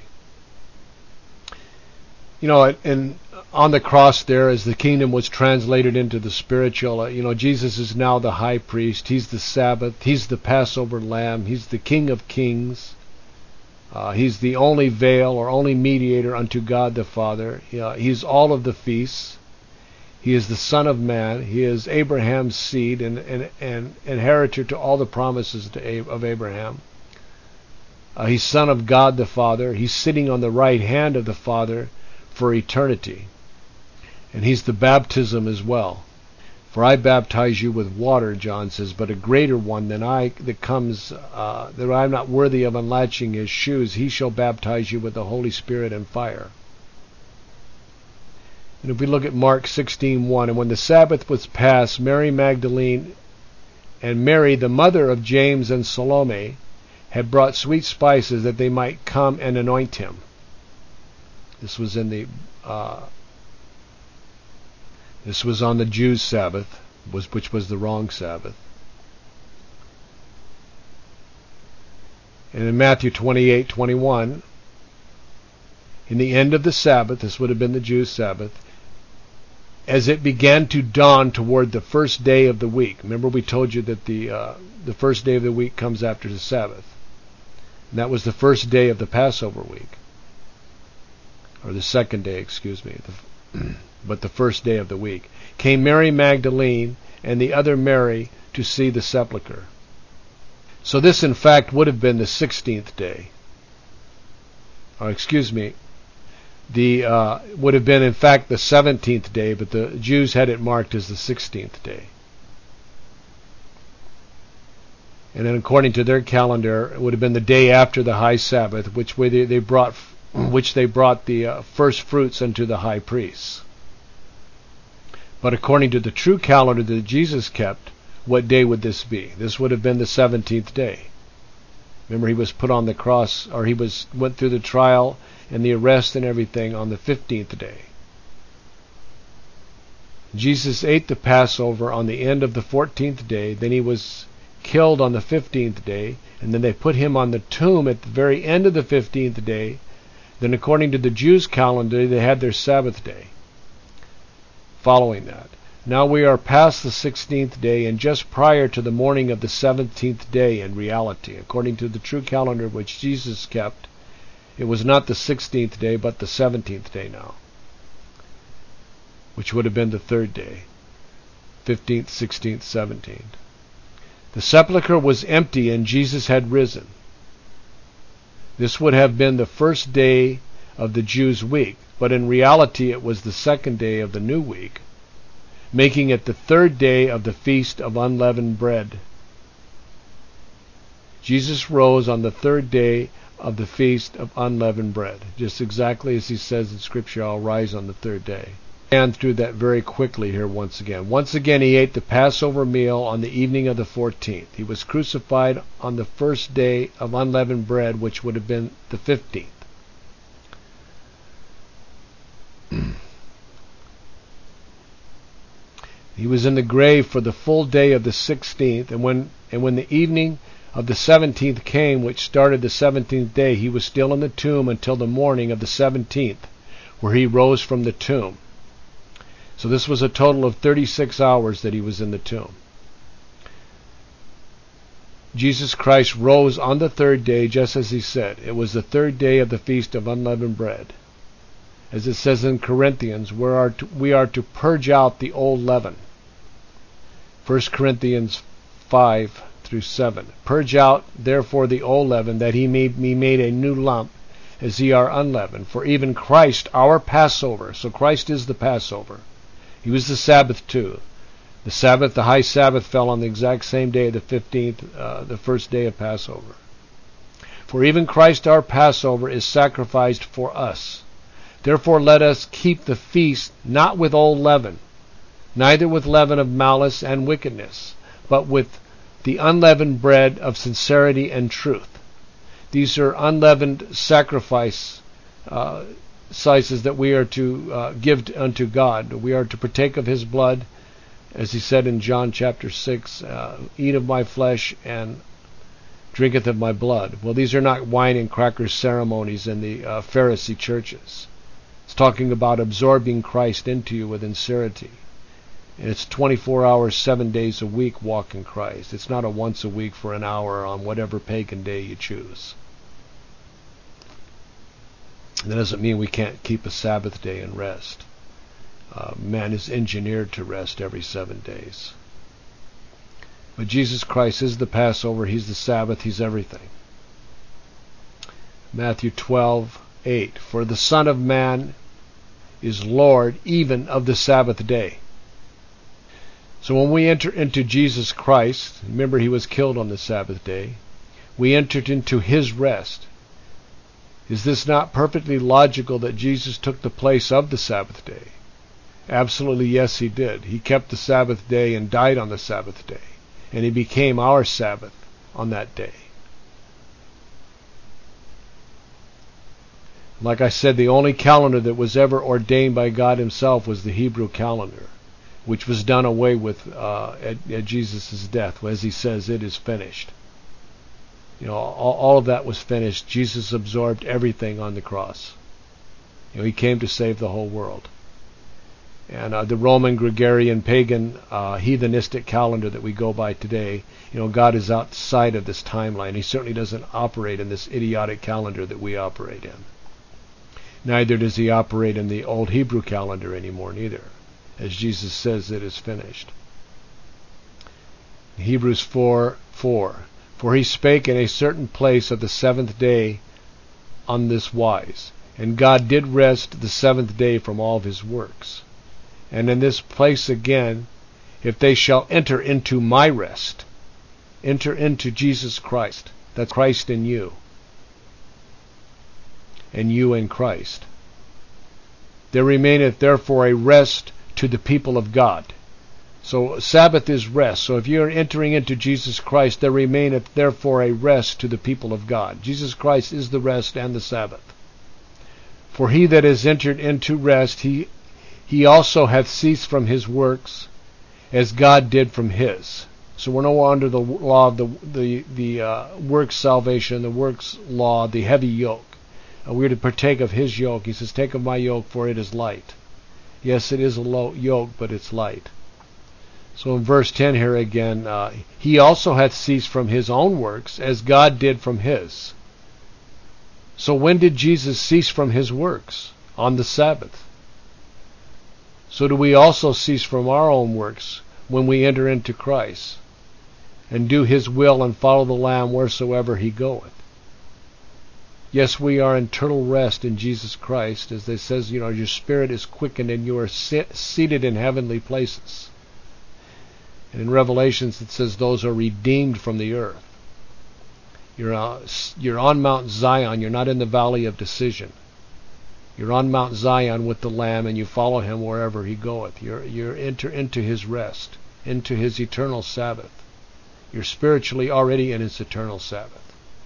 And on the cross there, as the kingdom was translated into the spiritual, Jesus is now the high priest. He's the Sabbath. He's the Passover lamb. He's the King of kings. He's the only veil or only mediator unto God the Father. He's all of the feasts. He is the Son of Man. He is Abraham's seed and inheritor to all the promises of Abraham. He's Son of God the Father. He's sitting on the right hand of the Father for eternity. And he's the baptism as well. For I baptize you with water, John says, but a greater one than I that comes, that I am not worthy of unlatching his shoes. He shall baptize you with the Holy Spirit and fire. And if we look at Mark 16:1, and when the Sabbath was past, Mary Magdalene and Mary, the mother of James and Salome, had brought sweet spices that they might come and anoint him. This was in the this was on the Jews' Sabbath, which was the wrong Sabbath. And in Matthew 28:21, in the end of the Sabbath, this would have been the Jews' Sabbath, as it began to dawn toward the first day of the week. Remember, we told you that the first day of the week comes after the Sabbath. And that was the first day of the Passover week. Or the second day, excuse me. But the first day of the week. Came Mary Magdalene and the other Mary to see the sepulchre. So this, in fact, would have been the 16th day. Or, excuse me, would have been, in fact, the 17th day, but the Jews had it marked as the 16th day. And then, according to their calendar, it would have been the day after the high Sabbath, which they brought the first fruits unto the high priests. But according to the true calendar that Jesus kept, what day would this be? This would have been the 17th day. Remember, he was put on the cross, or went through the trial and the arrest and everything on the 15th day. Jesus ate the Passover on the end of the 14th day. Then he was killed on the 15th day, and then they put him on the tomb at the very end of the 15th day. Then according to the Jews' calendar, they had their Sabbath day following that. Now we are past the 16th day and just prior to the morning of the 17th day in reality. According to the true calendar which Jesus kept, it was not the 16th day but the 17th day now, which would have been the third day, 15th, 16th, 17th. The sepulchre was empty and Jesus had risen. This would have been the first day of the Jews' week, but in reality it was the second day of the new week, making it the third day of the Feast of Unleavened Bread. Jesus rose on the third day of the Feast of Unleavened Bread, just exactly as he says in Scripture, I'll rise on the third day. And through that very quickly here once again. Once again he ate the Passover meal on the evening of the 14th. He was crucified on the first day of unleavened bread, which would have been the 15th. He was in the grave for the full day of the 16th, and when the evening of the 17th came, which started the 17th day, he was still in the tomb until the morning of the 17th, where he rose from the tomb. So this was a total of 36 hours that he was in the tomb. Jesus Christ rose on the third day, just as he said. It was the third day of the Feast of Unleavened Bread. As it says in Corinthians, we are to purge out the old leaven. 1 Corinthians 5-7. Purge out, therefore, the old leaven, that he may be made a new lump, as ye are unleavened. For even Christ, our Passover, so Christ is the Passover. He was the Sabbath too. The Sabbath, the high Sabbath, fell on the exact same day, the 15th, the first day of Passover. For even Christ, our Passover, is sacrificed for us. Therefore let us keep the feast not with old leaven, neither with leaven of malice and wickedness, but with the unleavened bread of sincerity and truth. These are unleavened sacrifices that we are to give unto God. We are to partake of his blood, as he said in John chapter 6, eat of my flesh and drinketh of my blood. Well, these are not wine and cracker ceremonies in the Pharisee churches. It's talking about absorbing Christ into you with sincerity. And it's 24 hours, 7 days a week walk in Christ. It's not a once a week for an hour on whatever pagan day you choose. And that doesn't mean we can't keep a Sabbath day and rest. Man is engineered to rest every 7 days. But Jesus Christ is the Passover. He's the Sabbath. He's everything. Matthew 12:8. For the Son of Man is Lord even of the Sabbath day. So when we enter into Jesus Christ, remember he was killed on the Sabbath day, we entered into his rest. Is this not perfectly logical that Jesus took the place of the Sabbath day? Absolutely, yes, he did. He kept the Sabbath day and died on the Sabbath day. And he became our Sabbath on that day. Like I said, the only calendar that was ever ordained by God himself was the Hebrew calendar, which was done away with at Jesus' death. As he says, it is finished. You know, all of that was finished. Jesus absorbed everything on the cross. You know, he came to save the whole world. And the Roman, Gregorian, pagan, heathenistic calendar that we go by today, you know, God is outside of this timeline. He certainly doesn't operate in this idiotic calendar that we operate in. Neither does he operate in the old Hebrew calendar anymore, neither. As Jesus says, it is finished. Hebrews 4:4. For he spake in a certain place of the seventh day on this wise. And God did rest the seventh day from all of his works. And in this place again, if they shall enter into my rest, enter into Jesus Christ. That's Christ in you. And you in Christ. There remaineth therefore a rest to the people of God. So Sabbath is rest. So if you're entering into Jesus Christ, there remaineth therefore a rest to the people of God. Jesus Christ is the rest and the Sabbath. For he that is entered into rest, he also hath ceased from his works, as God did from his. So we're no longer under the law of the works salvation, the works law, the heavy yoke. We're to partake of his yoke. He says, take of my yoke, for it is light. Yes, it is a low yoke, but it's light. So in verse 10 here again, he also hath ceased from his own works, as God did from his. So when did Jesus cease from his works? On the Sabbath. So do we also cease from our own works when we enter into Christ and do his will and follow the Lamb wheresoever he goeth? Yes, we are in eternal rest in Jesus Christ, as it says, you know, your spirit is quickened and you are seated in heavenly places. And in Revelations it says those are redeemed from the earth. You're on Mount Zion. You're not in the valley of decision. You're on Mount Zion with the Lamb, and you follow him wherever he goeth. You're enter into his rest, into his eternal Sabbath. You're spiritually already in his eternal Sabbath.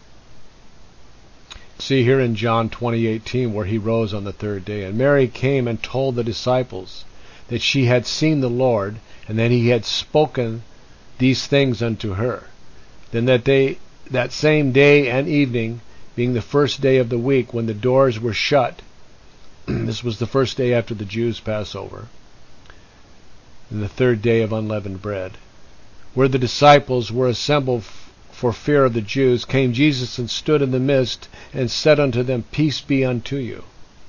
See here in John 20:18, where he rose on the third day. And Mary came and told the disciples that she had seen the Lord, and that he had spoken these things unto her. Then that they that same day and evening, being the first day of the week when the doors were shut, this was the first day after the Jews' Passover, and the third day of unleavened bread, where the disciples were assembled for fear of the Jews, came Jesus and stood in the midst and said unto them, Peace be unto you.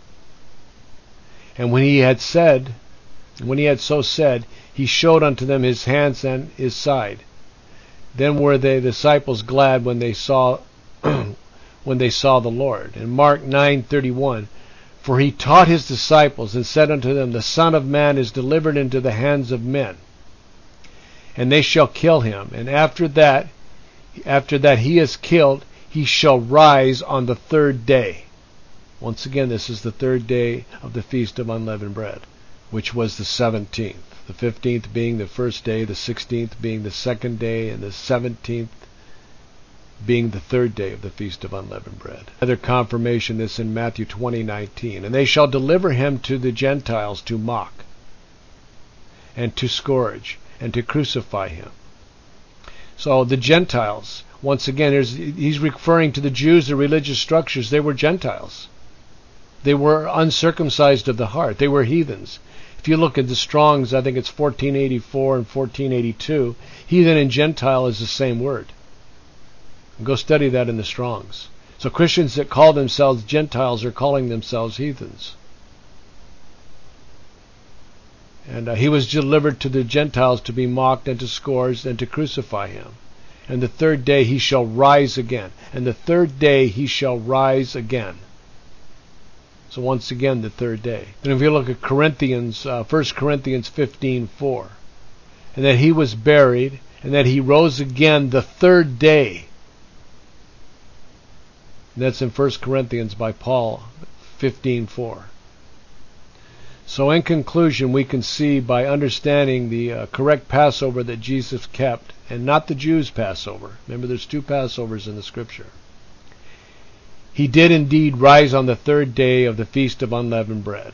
And when he had so said, he showed unto them his hands and his side. Then were the disciples glad when they saw the Lord. And Mark 9:31, for he taught his disciples and said unto them, The Son of Man is delivered into the hands of men, and they shall kill him, and after that he is killed, he shall rise on the third day. Once again, this is the third day of the Feast of Unleavened Bread, which was the 17th. The 15th being the first day, the 16th being the second day, and the 17th being the third day of the Feast of Unleavened Bread. Another confirmation, this in Matthew 20:19. And they shall deliver him to the Gentiles to mock, and to scourge, and to crucify him. So the Gentiles, once again, he's referring to the Jews, the religious structures. They were Gentiles. They were uncircumcised of the heart. They were heathens. If you look at the Strong's, I think it's 1484 and 1482, heathen and Gentile is the same word. Go study that in the Strong's. So Christians that call themselves Gentiles are calling themselves heathens. And he was delivered to the Gentiles to be mocked and to scourge and to crucify him. And the third day he shall rise again. And the third day he shall rise again. So once again, the third day. And if you look at Corinthians, 1 Corinthians 15:4, and that he was buried, and that he rose again the third day. And that's in 1 Corinthians by Paul, 15:4. So in conclusion, we can see by understanding the correct Passover that Jesus kept, and not the Jews' Passover. Remember, there's two Passovers in the Scripture. He did indeed rise on the third day of the Feast of Unleavened Bread.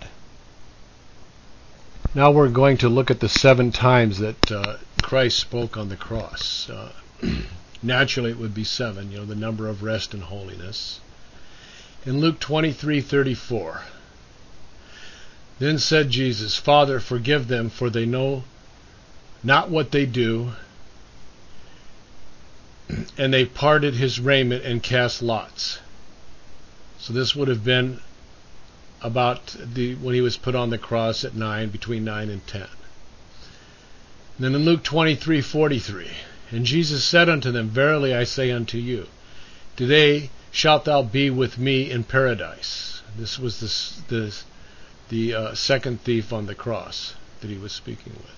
Now we're going to look at the 7 times that Christ spoke on the cross. Naturally it would be 7, the number of rest and holiness. In Luke 23:34, then said Jesus, Father, forgive them, for they know not what they do. And they parted his raiment and cast lots. So this would have been about when he was put on the cross at 9, between 9 and 10. And then in Luke 23:43, and Jesus said unto them, Verily I say unto you, today shalt thou be with me in paradise. This was the second thief on the cross that he was speaking with.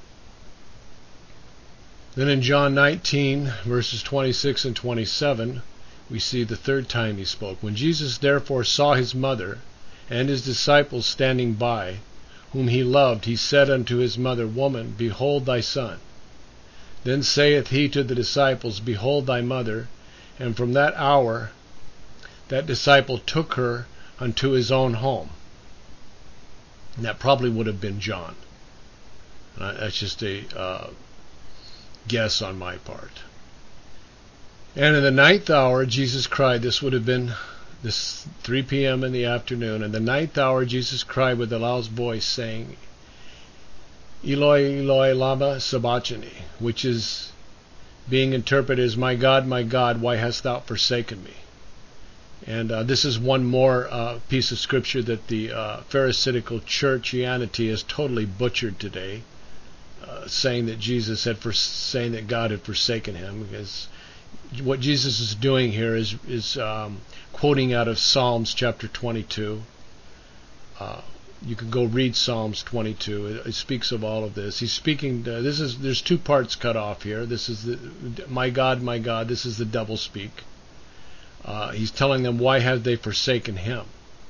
Then in John 19, verses 26 and 27, we see the third time he spoke. When Jesus therefore saw his mother and his disciples standing by, whom he loved, he said unto his mother, Woman, behold thy son. Then saith he to the disciples, Behold thy mother. And from that hour that disciple took her unto his own home. And that probably would have been John. That's just a guess on my part. And in the 9th hour, Jesus cried. This would have been this 3 p.m. in the afternoon. In the 9th hour, Jesus cried with a loud voice, saying, Eloi, Eloi, lama sabachthani, which is being interpreted as, my God, why hast thou forsaken me? And this is one more piece of scripture that the Pharisaical churchianity has totally butchered today, saying that God had forsaken him. Because what Jesus is doing here is quoting out of Psalms chapter 22. You can go read Psalms 22. It speaks of all of this. He's speaking. There's 2 parts cut off here. This is my God, this is the double speak. He's telling them, why have they forsaken him?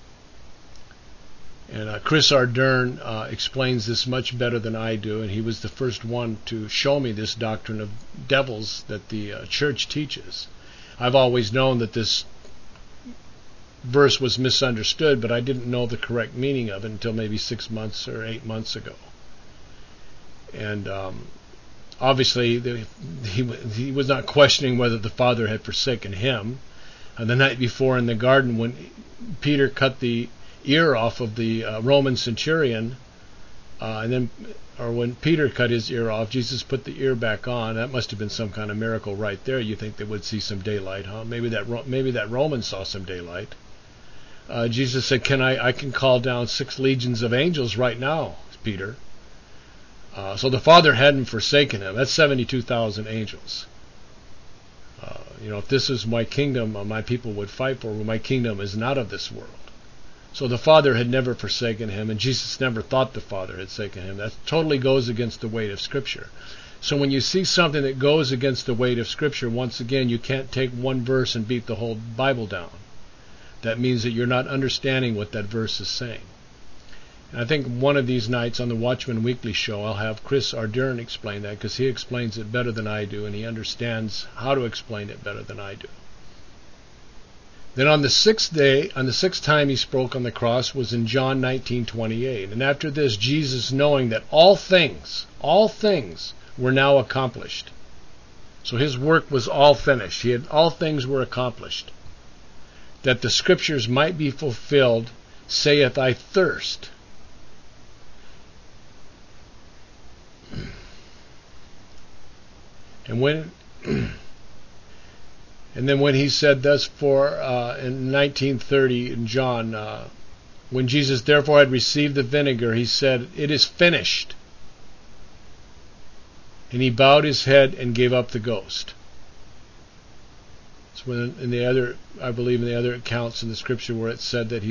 And Chris Ardern explains this much better than I do, and he was the first one to show me this doctrine of devils that the church teaches. I've always known that this verse was misunderstood, but I didn't know the correct meaning of it until maybe 6 months or 8 months ago. And Obviously, he was not questioning whether the Father had forsaken him. The night before in the garden, when Peter cut the ear off of the Roman centurion, when Peter cut his ear off, Jesus put the ear back on. That must have been some kind of miracle right there. You think they would see some daylight, huh? Maybe that Roman saw some daylight. Jesus said, I can call down 6 legions of angels right now, Peter. So the Father hadn't forsaken him. That's 72,000 angels. If this is my kingdom, my people would fight for. My kingdom is not of this world. So the Father had never forsaken him, and Jesus never thought the Father had forsaken him. That totally goes against the weight of Scripture. So when you see something that goes against the weight of Scripture, once again, you can't take one verse and beat the whole Bible down. That means that you're not understanding what that verse is saying. And I think one of these nights on the Watchman Weekly show, I'll have Chris Ardern explain that, because he explains it better than I do, and he understands how to explain it better than I do. Then on the 6th day, on the 6th time he spoke on the cross was in John 19:28. And after this, Jesus, knowing that all things were now accomplished. So his work was all finished. All things were accomplished. That the Scriptures might be fulfilled, saith, I thirst. And then when he said thus in 19:30 in John, when Jesus therefore had received the vinegar, he said, it is finished. And he bowed his head and gave up the ghost. So when I believe in the other accounts in the Scripture where it said that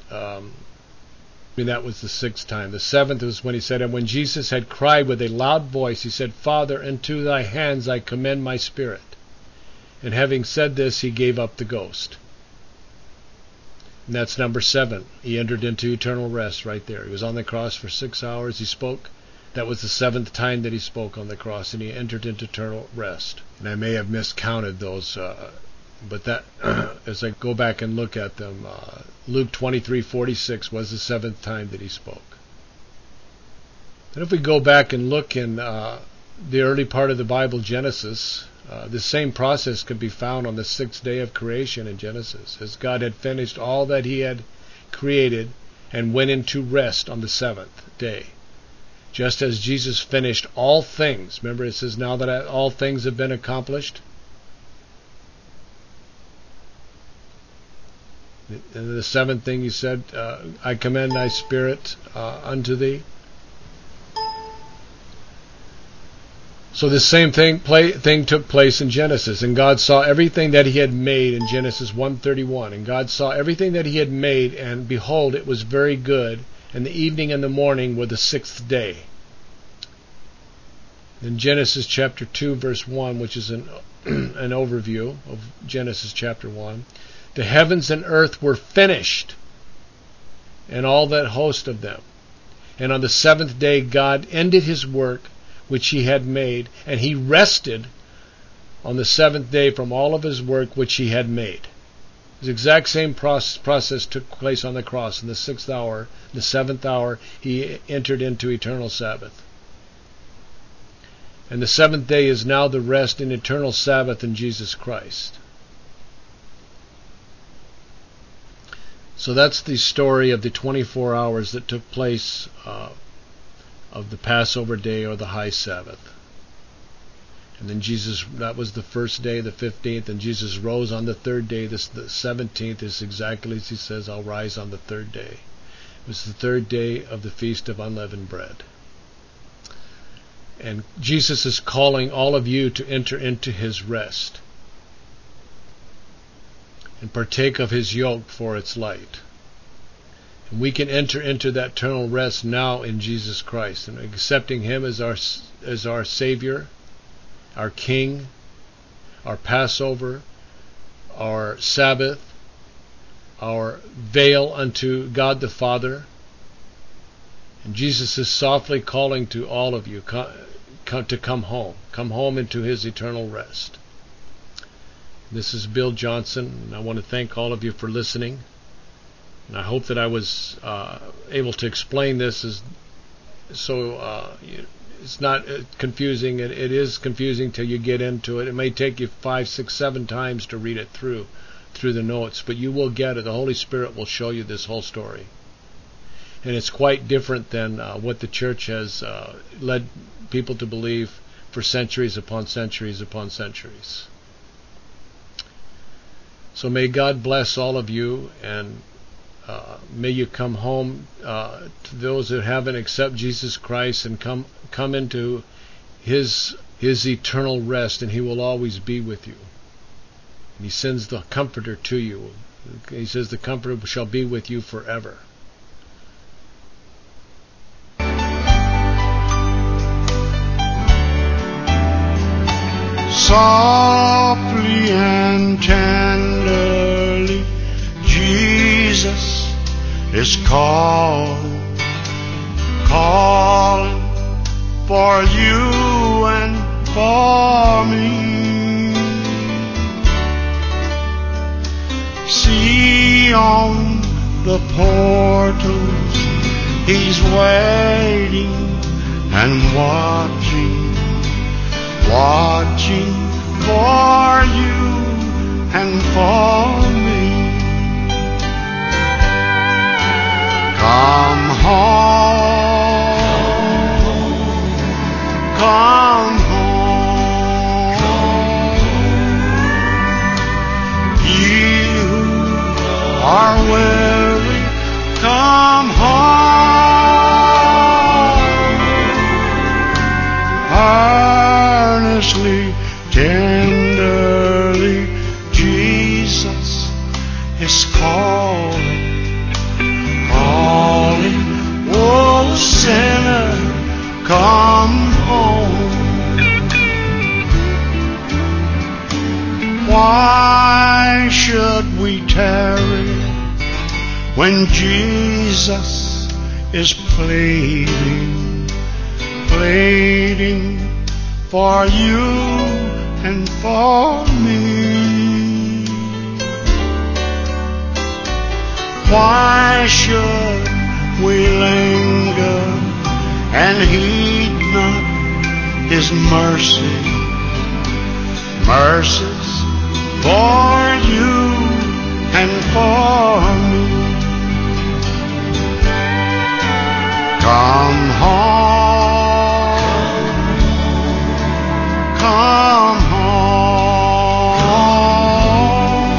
that was the 6th time. The 7th was when he said, and when Jesus had cried with a loud voice, he said, Father, into thy hands I commend my spirit. And having said this, he gave up the ghost. And that's number 7. He entered into eternal rest right there. He was on the cross for 6 hours. He spoke. That was the 7th time that he spoke on the cross, and he entered into eternal rest. And I may have miscounted those, but that, as I go back and look at them, Luke 23:46 was the 7th time that he spoke. And if we go back and look in the early part of the Bible, Genesis, the same process could be found on the 6th day of creation in Genesis, as God had finished all that he had created and went into rest on the 7th day. Just as Jesus finished all things. Remember, it says now that all things have been accomplished. And the 7th thing he said, I commend thy spirit unto thee. So the same thing took place in Genesis. And God saw everything that he had made in Genesis 1:31. And God saw everything that he had made, and behold, it was very good. And the evening and the morning were the 6th day. In Genesis chapter 2, verse 1, which is an overview of Genesis chapter 1, the heavens and earth were finished, and all that host of them. And on the 7th day God ended his work which he had made, and he rested on the 7th day from all of his work which he had made. The exact same process took place on the cross. In the 6th hour, the 7th hour, he entered into eternal Sabbath. And the 7th day is now the rest in eternal Sabbath in Jesus Christ. So that's the story of the 24 hours that took place of the Passover day or the high Sabbath. And then that was the first day, the 15th, and Jesus rose on the 3rd day. The 17th is exactly as he says, I'll rise on the 3rd day. It was the 3rd day of the Feast of Unleavened Bread. And Jesus is calling all of you to enter into his rest and partake of his yoke for its light. And we can enter into that eternal rest now in Jesus Christ, and accepting him as our Savior, our King, our Passover, our Sabbath, our veil unto God the Father. And Jesus is softly calling to all of you to come home into his eternal rest. This is Bill Johnson, and I want to thank all of you for listening. And I hope that I was able to explain this so it's not confusing. It is confusing till you get into it. It may take you 5, 6, 7 times to read it through the notes, but you will get it. The Holy Spirit will show you this whole story. And it's quite different than what the church has led people to believe for centuries upon centuries upon centuries. So may God bless all of you, and may you come home to those that haven't accepted Jesus Christ, and come into His eternal rest, and He will always be with you. And He sends the Comforter to you. He says the Comforter shall be with you forever. Softly and tenderly, Jesus is calling, calling for you and for me. See on the portals, He's waiting and watching for you and for me. Come home, come home. You who are weary, come home. Earnestly, tenderly, Jesus is calling, calling, oh sinner, come home. Why should we tarry when Jesus is pleading, pleading for you and for me? Why should we linger and heed not His mercy, mercies for you and for me? Come home, come home.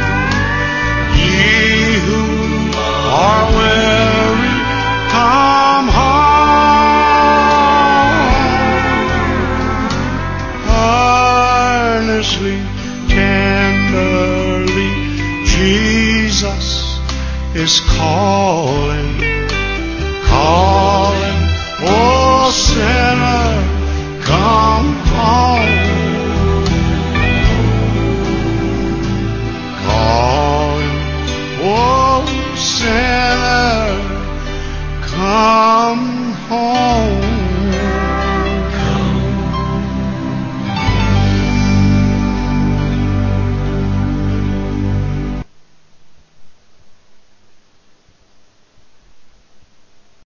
Ye who are weary, come home. Earnestly, tenderly, Jesus is calling, calling.